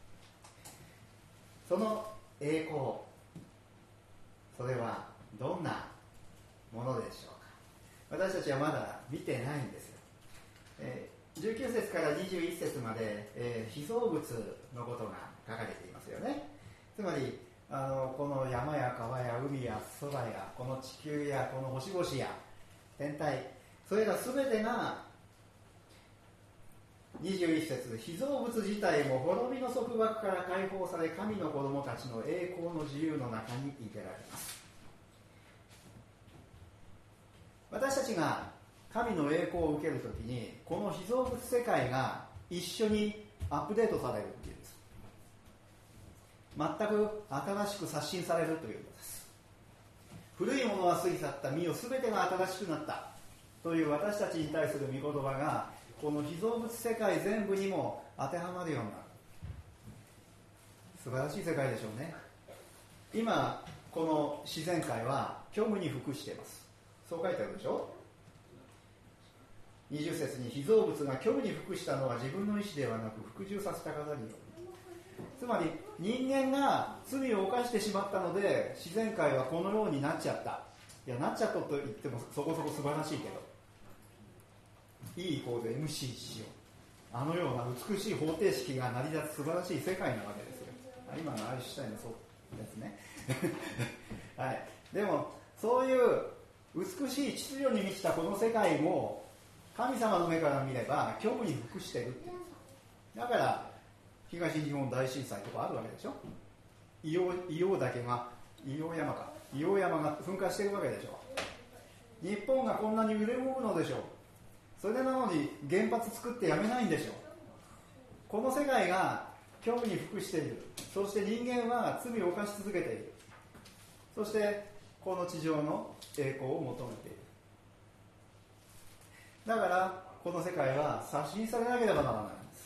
その栄光、それはどんなものでしょうか。私たちはまだ見てないんですよ。19節から21節まで、被造物のことが書かれていますよね。つまりこの山や川や海や空やこの地球やこの星々や天体、それら全てが21節、被造物自体も滅びの束縛から解放され、神の子供たちの栄光の自由の中に入れられます。私たちが神の栄光を受けるときに、この被造物世界が一緒にアップデートされるというんです。全く新しく刷新されるというのです。古いものは過ぎ去った、見よ全てが新しくなったという私たちに対する御言葉が、この被造物世界全部にも当てはまるような素晴らしい世界でしょうね。今この自然界は虚無に服しています。そう書いてあるでしょ。20節に、被造物が虚無に服したのは自分の意志ではなく服従させた方による。つまり人間が罪を犯してしまったので自然界はこのようになっちゃったいやなっちゃったと言ってもそこそこ素晴らしいけど E イコール MC よ、あのような美しい方程式が成り立つ素晴らしい世界なわけですよ。今のアインシュタインのそうですねはい、でもそういう美しい秩序に満ちたこの世界も神様の目から見れば虚無に服しているって。だから東日本大震災とかあるわけでしょ。硫黄山が噴火しているわけでしょ。日本がこんなに揺れ動くのでしょう。それなのに原発作ってやめないんでしょう。この世界が虚無に服している。そして人間は罪を犯し続けている。そしてこの地上の栄光を求めている。だからこの世界は刷新されなければならないんです。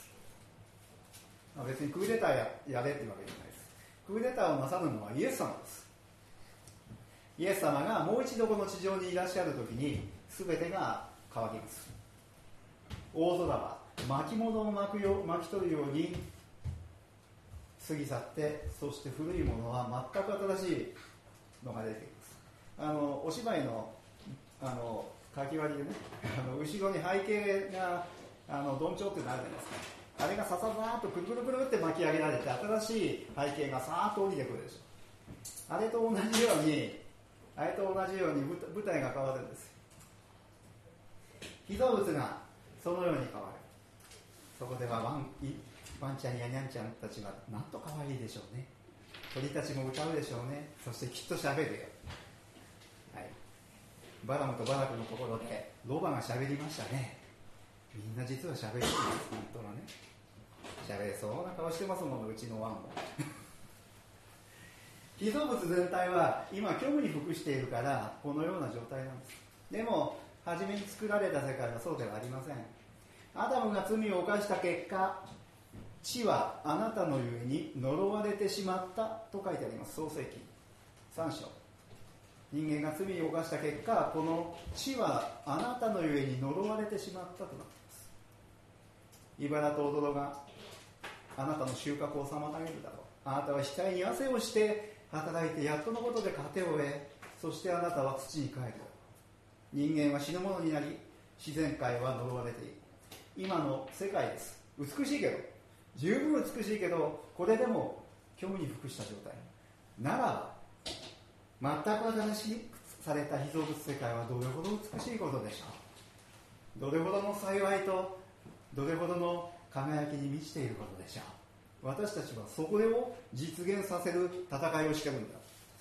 別にクーデター やれっていうわけじゃないです。クーデターをなさるのはイエス様です。イエス様がもう一度この地上にいらっしゃるときに全てが変わります。大空は巻物を巻き取るように過ぎ去って、そして古いものは全く新しいのが出てきます。お芝居の書き割りでね、後ろに背景がどんちょうってなるじゃないですか。あれがさささーっとくるくるくるって巻き上げられて、新しい背景がさーっと降りてくるでしょ。あれと同じように舞台が変わるんです。被造物がそのように変わる。そこではワンちゃんやニャンちゃんたちはなんと可愛いでしょうね。鳥たちも歌うでしょうね。そしてきっと喋るよ。はい。バラムとバラクのところでロバが喋りましたね。みんな実は喋るんです。本当はね。喋れそうな顔してますもの、うちのワンも。被造物全体は今虚無に服しているからこのような状態なんです。でも初めに作られた世界はそうではありません。アダムが罪を犯した結果、地はあなたのゆえに呪われてしまったと書いてあります。創世記3章。人間が罪を犯した結果、この地はあなたのゆえに呪われてしまったとなっています。茨と踊があなたの収穫を妨げるだろう。あなたは額に汗をして働いてやっとのことで糧を得、そしてあなたは土に帰る。人間は死ぬものになり、自然界は呪われている。今の世界です。美しいけど、十分美しいけど、これでも虚無に服した状態ならば、全く新しくされた被造物世界はどれほど美しいことでしょう。どれほどの幸いとどれほどの輝きに満ちていることでしょう。私たちはそこを実現させる戦いをしているんだ。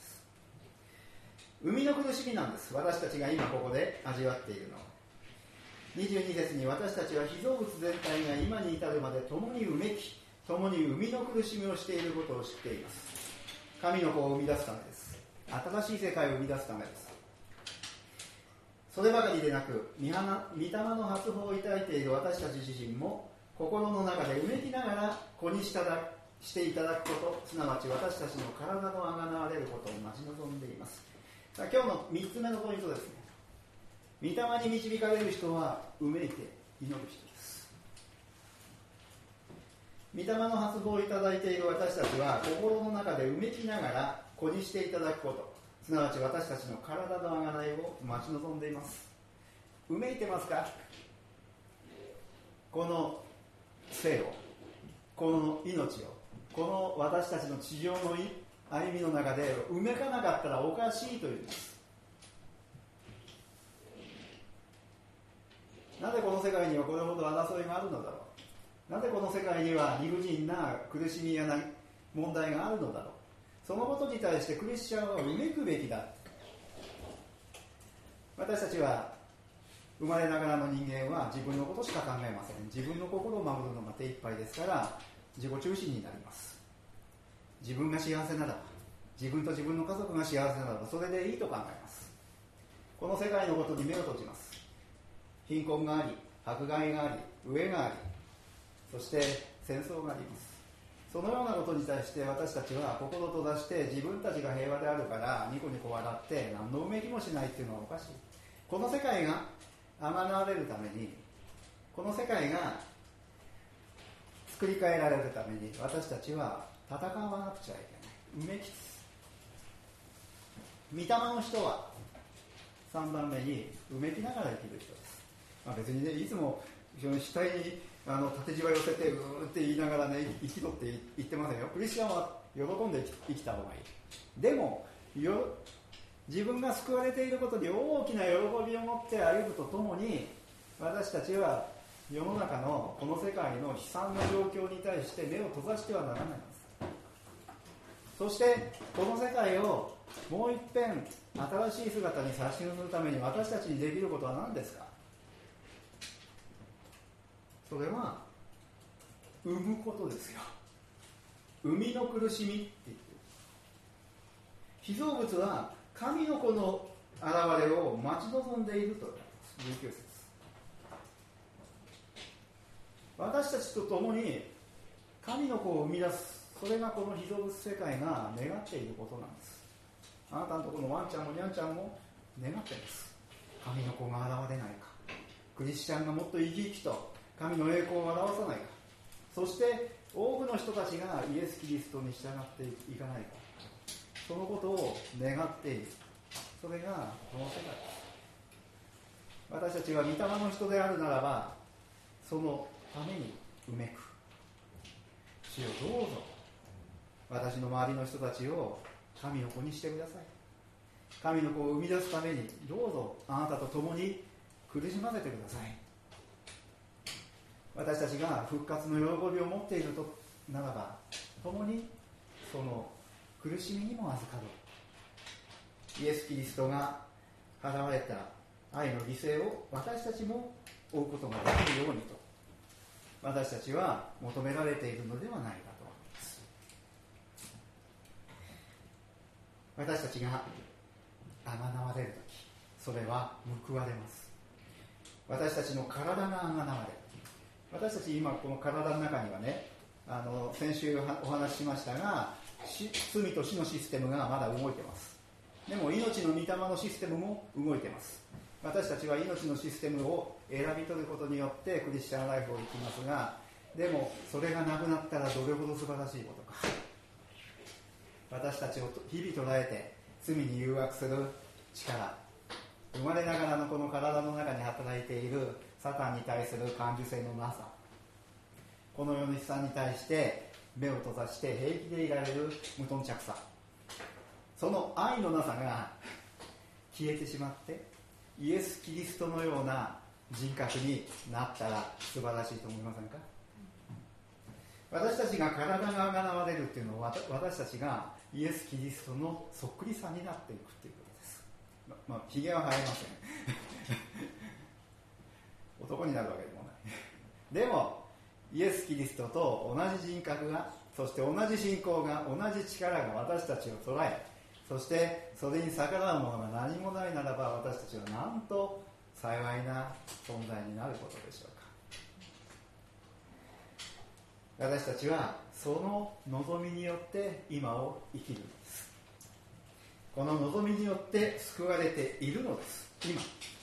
生みの苦しみなんです。私たちが今ここで味わっているのは。22節に、私たちは被造物全体が今に至るまで共にうめき、共に生みの苦しみをしていることを知っています。神の子を生み出すためです。新しい世界を生み出すためです。そればかりでなく、御霊の発砲を抱いている私たち自身も心の中でうめきながら子にしていただくこと、すなわち私たちの体のあがなわれることを待ち望んでいます。今日の3つ目のポイントですね。御霊に導かれる人はうめいて祈る人です。御霊の発砲をいただいている私たちは心の中でうめきながら子にしていただくこと、すなわち私たちの体のあがないを待ち望んでいます。うめいてますか？この生を、この命を、この私たちの地上の歩みの中でうめかなかったらおかしいというんです。なぜこの世界にはこれほど争いがあるのだろう。なぜこの世界には理不尽な苦しみや問題があるのだろう。そのことに対してクリスチャンはうめくべきだ。私たちは生まれながらの人間は自分のことしか考えません。自分の心を守るのが手一杯ですから自己中心になります。自分が幸せならば、自分と自分の家族が幸せならばそれでいいと考えます。この世界のことに目を閉じます。貧困があり、迫害があり、飢えがあり、そして戦争があります。そのようなことに対して私たちは心閉ざして自分たちが平和であるからニコニコ笑って何のうめきもしないっていうのはおかしい。この世界があがなわれるために、この世界が作り変えられるために私たちは戦わなくちゃいけない。うめきです。御霊の人は 3番目にうめきながら生きる人です。別にね、いつも死体に縦じわ寄せてうーって言いながらね、生きろって言ってませんよ。クリスチャンは喜んで生きた方がいい。でも自分が救われていることに大きな喜びを持って歩むとともに、私たちは世の中のこの世界の悲惨な状況に対して目を閉ざしてはならないんです。そしてこの世界をもう一遍新しい姿に差し進むために私たちにできることは何ですか？それは産むことですよ。生みの苦しみって言ってる。被造物は神の子の現れを待ち望んでいると言います。19節。私たちと共に神の子を生み出す、それがこの被造物世界が願っていることなんです。あなたのところのワンちゃんもニャンちゃんも願っています。神の子が現れないか、クリスチャンがもっと生き生きと神の栄光を表さないか、そして多くの人たちがイエス・キリストに従っていかないか、そのことを願っている。それがこの世界です。私たちは御霊の人であるならば、そのためにうめく。主よどうぞ私の周りの人たちを神の子にしてください。神の子を生み出すためにどうぞあなたと共に苦しませてください。私たちが復活の喜びを持っているとならば、共にその苦しみにも預かる。イエス・キリストが払われた愛の犠牲を私たちも負うことができるようにと、私たちは求められているのではないかと思います。私たちがあがなわれるとき、それは報われます。私たちの体があがなわれる。私たち今この体の中にはね、先週お話ししましたが、罪と死のシステムがまだ動いてます。でも命の御霊のシステムも動いてます。私たちは命のシステムを選び取ることによってクリスチャンライフを生きますが、でもそれがなくなったらどれほど素晴らしいことか。私たちを日々捉えて罪に誘惑する力、生まれながらのこの体の中に働いているサタンに対する感受性のなさ、この世の悲惨に対して目を閉ざして平気でいられる無頓着さ、その愛のなさが消えてしまってイエス・キリストのような人格になったら素晴らしいと思いませんか？私たちが体があがなわれるっていうのは、私たちがイエス・キリストのそっくりさになっていくっていうことです。ひげは生えません男になるわけでもないでもイエス・キリストと同じ人格が、そして同じ信仰が、同じ力が私たちを捉え、そしてそれに逆らうものが何もないならば、私たちはなんと幸いな存在になることでしょうか。私たちはその望みによって今を生きるのです。この望みによって救われているのです。今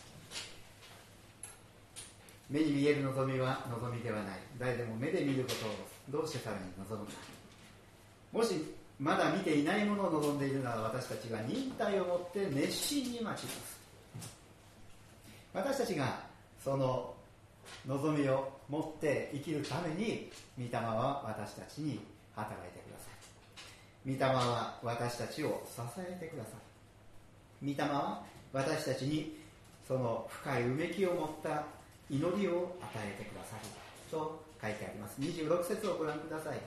目に見える望みは望みではない。誰でも目で見ることをどうしてさらに望むか。もしまだ見ていないものを望んでいるなら、私たちは忍耐をもって熱心に待ちます。私たちがその望みを持って生きるために、御霊は私たちに働いてください。御霊は私たちを支えてください。御霊は私たちにその深いうめきを持った祈りを与えてくださると書いてあります。26節をご覧ください。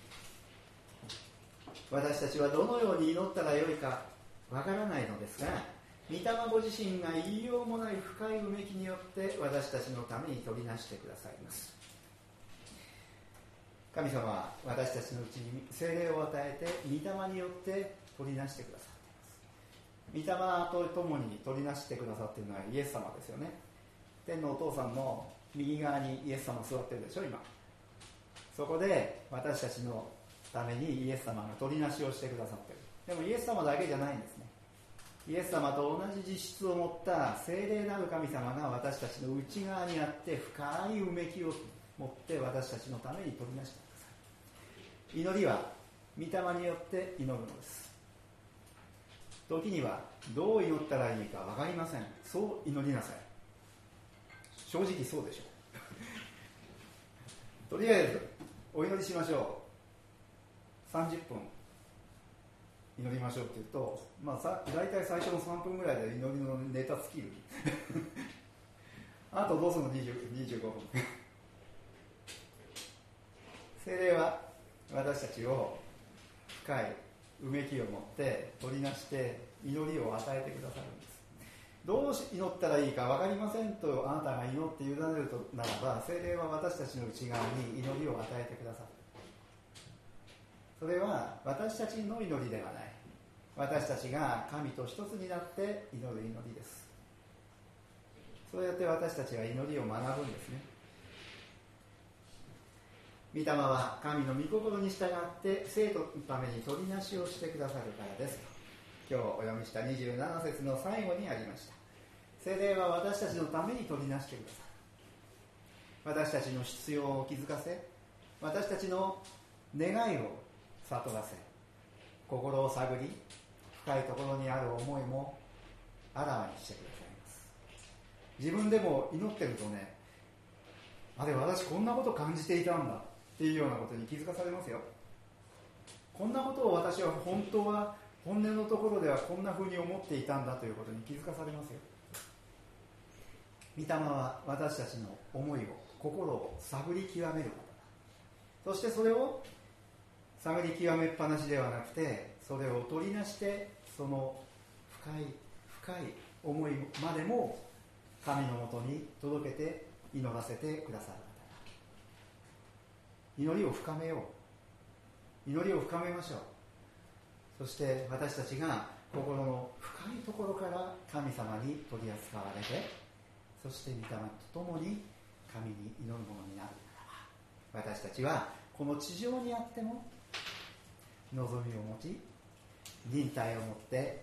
私たちはどのように祈ったらよいかわからないのですが、御霊ご自身が言いようもない深いうめきによって私たちのために取りなしてくださいます。神様は私たちのうちに聖霊を与えて御霊によって取りなしてくださっています。御霊と共に取りなしてくださっているのはイエス様ですよね。天のお父さんの右側にイエス様座ってるでしょ今。そこで私たちのためにイエス様が取りなしをしてくださっている。でもイエス様だけじゃないんですね。イエス様と同じ実質を持った聖霊なる神様が私たちの内側にあって、深いうめきを持って私たちのために取りなしてください。祈りは御霊によって祈るのです。 時にはどう祈ったらいいか分かりません。そう祈りなさい。正直そうでしょう。とりあえずお祈りしましょう。30分祈りましょうって言うと、大体最初の3分ぐらいで祈りのネタ尽きるあとどうするの25分聖霊は私たちを深いうめきを持って取りなして祈りを与えてくださるんです。どう祈ったらいいか分かりませんとあなたが祈って委ねるとならば、聖霊は私たちの内側に祈りを与えてくださる。それは私たちの祈りではない。私たちが神と一つになって祈る祈りです。そうやって私たちは祈りを学ぶんですね。御霊は神の御心に従って生徒のために取りなしをしてくださるからですと、今日お読みした27節の最後にありました。聖霊は私たちのために取りなしてくださる。私たちの必要を気づかせ、私たちの願いを悟らせ、心を探り、深いところにある思いもあらわにしてくださいます。自分でも祈ってるとね、あれ私こんなこと感じていたんだっていうようなことに気づかされますよ。こんなことを私は本当は本音のところではこんな風に思っていたんだということに気づかされますよ。御霊は私たちの思いを、心を探り極めることだ。そしてそれを探り極めっぱなしではなくて、それを取りなしてその深い深い思いまでも神のもとに届けて祈らせてくださる方だ。祈りを深めよう。祈りを深めましょう。そして私たちが心の深いところから神様に取り扱われて、そして御霊と共に神に祈るものになるならば、私たちはこの地上にあっても望みを持ち、忍耐を持って、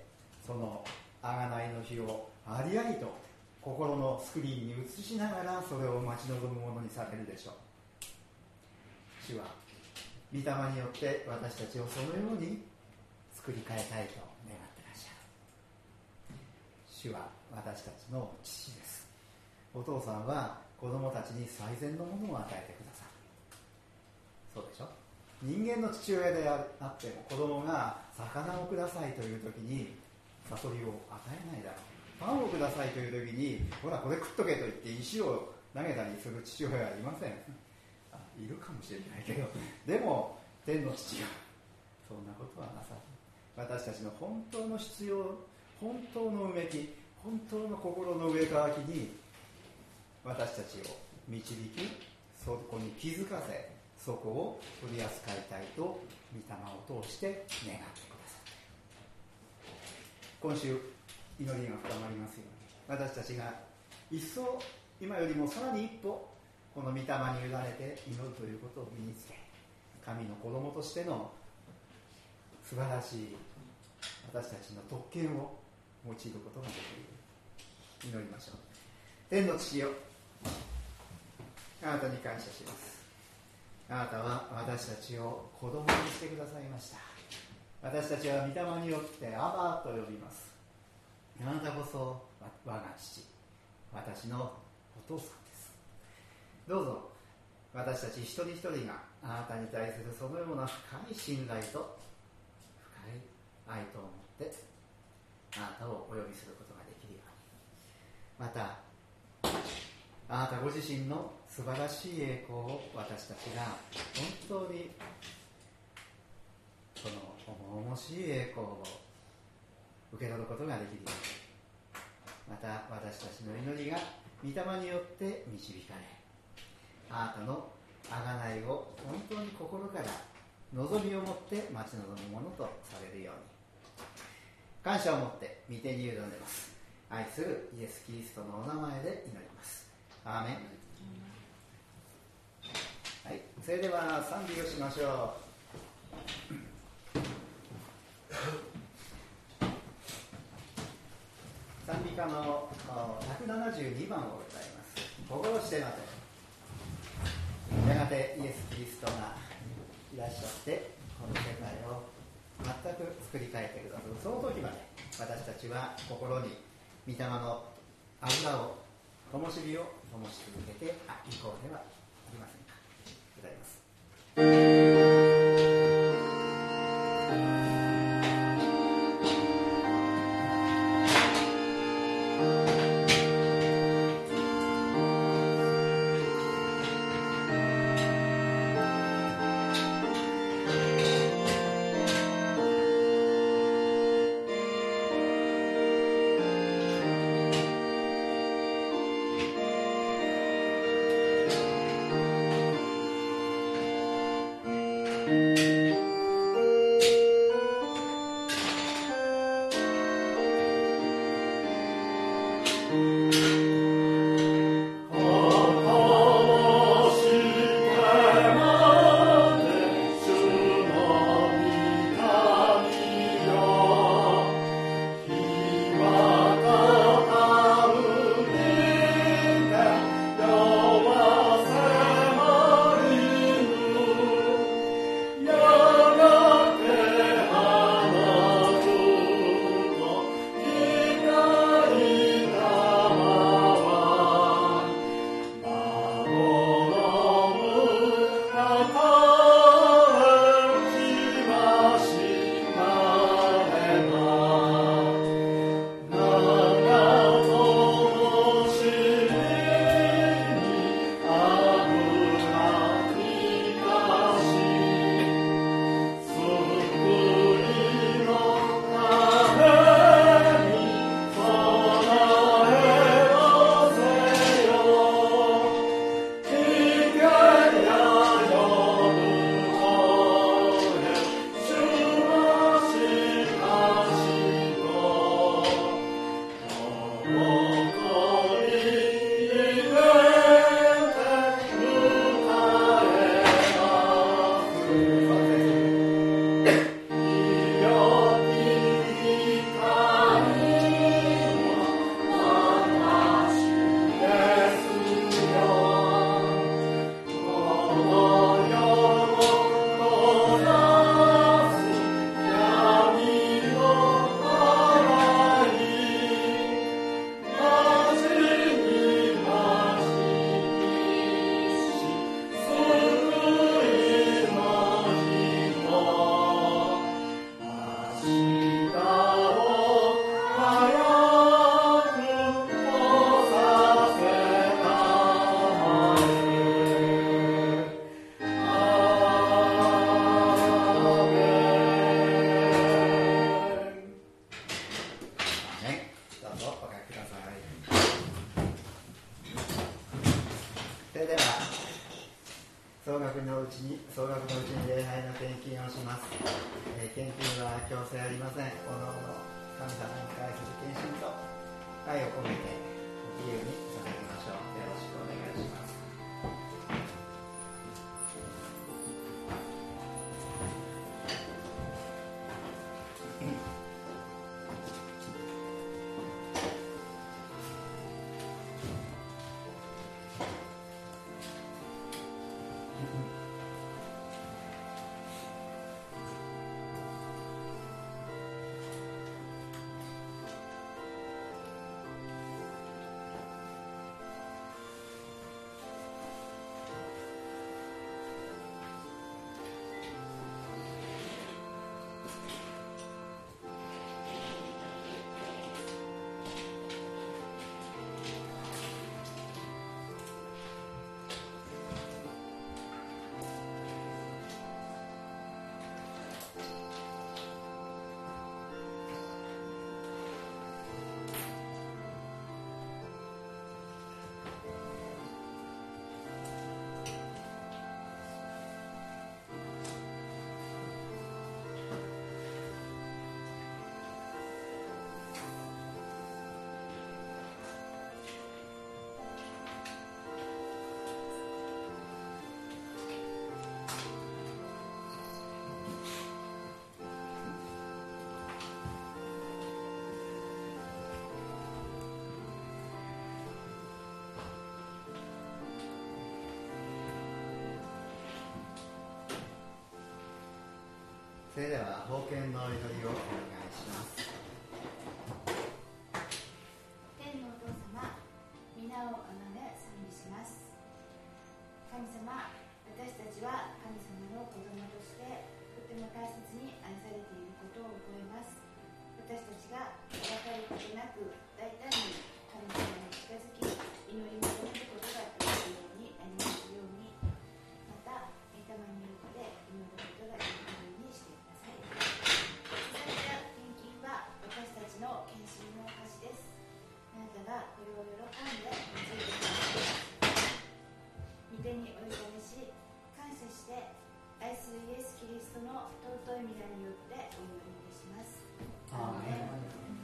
その贖いの日をありありと心のスクリーンに映しながらそれを待ち望むものにされるでしょう。主は御霊によって私たちをそのように作り変えたいと願ってらっしゃる。主は私たちの父です。お父さんは子供たちに最善のものを与えてくださる。そうでしょ。人間の父親であっても子供が魚をくださいという時に悟りを与えないだろう。パンをくださいという時にほらこれ食っとけと言って石を投げたりする父親はいません。いるかもしれないけど、でも天の父はそんなことはなさず、私たちの本当の必要、本当のうめき、本当の心の植え替きに私たちを導き、そこに気づかせ、そこを取り扱いたいと御霊を通して願ってください。今週祈りが深まりますように、私たちが一層今よりもさらに一歩この御霊に委ねて祈るということを身につけ、神の子供としての素晴らしい私たちの特権を用いることができる。祈りましょう。天の父よ、あなたに感謝します。あなたは私たちを子供にしてくださいました。私たちは御霊によってアバと呼びます。あなたこそ我が父、私のお父さんです。どうぞ私たち一人一人があなたに対するそのような深い信頼と深い愛とを持ってあなたをお呼びすることができるように、またあなたご自身の素晴らしい栄光を私たちが本当にその重々しい栄光を受け取ることができるように、また私たちの祈りが御霊によって導かれ、あなたの贖いを本当に心から望みを持って待ち望むものとされるように、感謝を持って御手に委ねます。愛するイエス・キリストのお名前で祈ります。アーメン。はい、それでは賛美をしましょう。賛美歌の172番を歌います。心して待て。やがてイエス・キリストがいらっしゃってこの世界を全く作り変えてくださる。その時まで私たちは心に御霊の油を、灯火を灯し続けていこうではありませんか。歌います。総額のうちに礼拝の献金をします。献金は強制ありません。おのおの神様に対する献身と愛を込めてご自由に捧げましょう。よろしくお願いします。 それでは奉献の祈りをお願いします。 天のお父様、皆をあがめ賛美します。神様、私たちは神様の子供としてとても大切に愛されていることを覚えます。私たちが分かることなく大胆に神様に近づき、祈り求めることができるようになりますように、また御霊によって祈ることができるようにしてください。捧げた献金は私たちの献身の証です。あなたがこれを喜んで用いてください。御手にお委ねし、感謝して愛するイエス・キリストの尊い皆によってお祈りいたします。アーメン。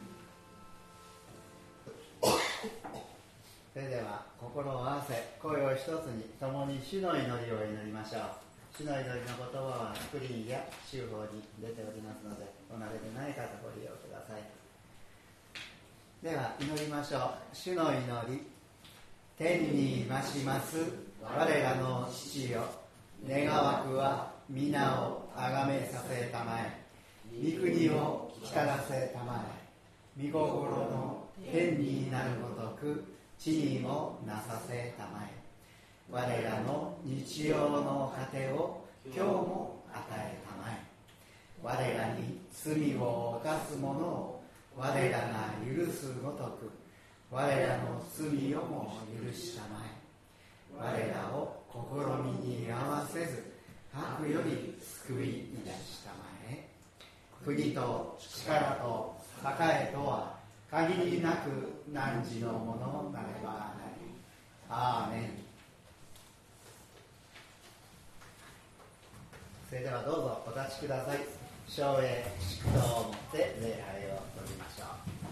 それでは心を合わせ、声を一つに共に主の祈りを祈りましょう。主の祈りの言葉はスクリーンや週報に出ておりますので、お慣れでない方ご利用ください。では祈りましょう。主の祈り。天に増します我らの父よ、願わくは皆をあがめさせたまえ、御国を来たらせたまえ、御心の天になるごとく地にもなさせたまえ、我らの日曜の糧を今日も与えたまえ、我らに罪を犯す者を我らが許すごとく我らの罪をも許したまえ、我らを試みに合わせず悪より救い出したまえ、国と力と栄とは限りなく汝のものなればなり。アーメン。それではどうぞお立ちください。唱詠祝祷をもって礼拝を取りましょう。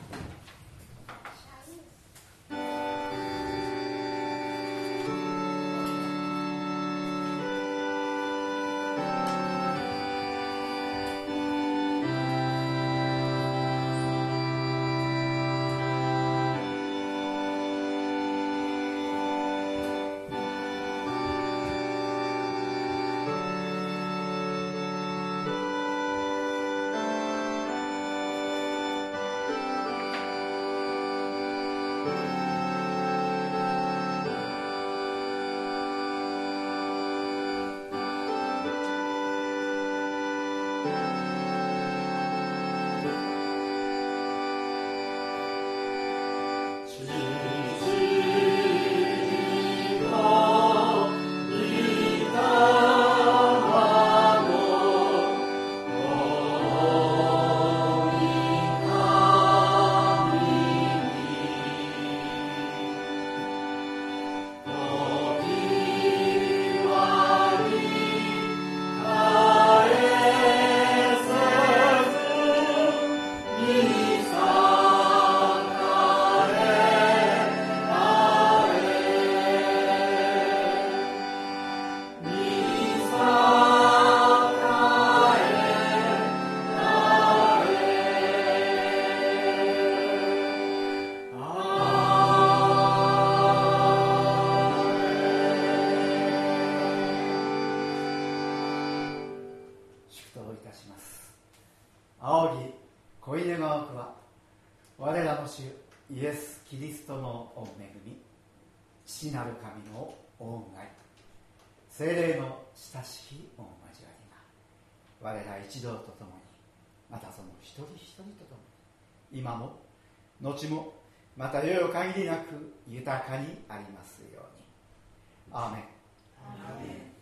父なる神の御恩愛、聖霊の親しき御交わりが我ら一同とともに、またその一人一人とともに、今も後もまた世よ限りなく豊かにありますように。アーメン。アーメン。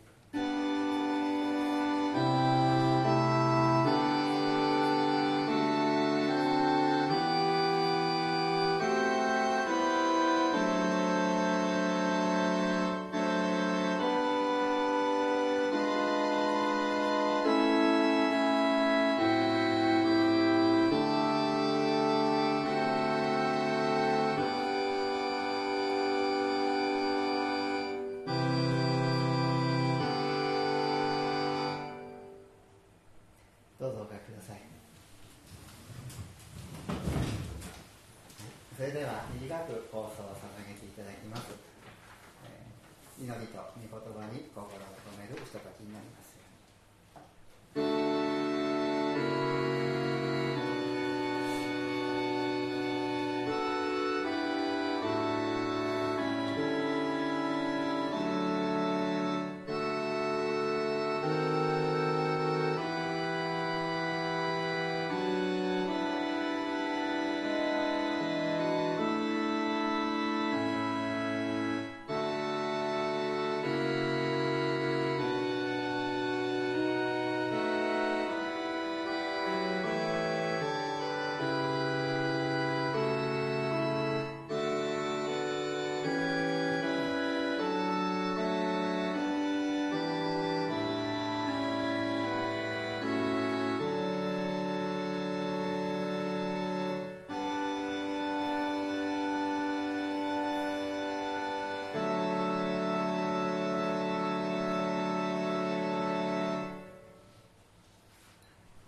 どうぞお書きください。それでは短く放送を捧げていただきます。祈りと御言葉に心を込めるひとときになります。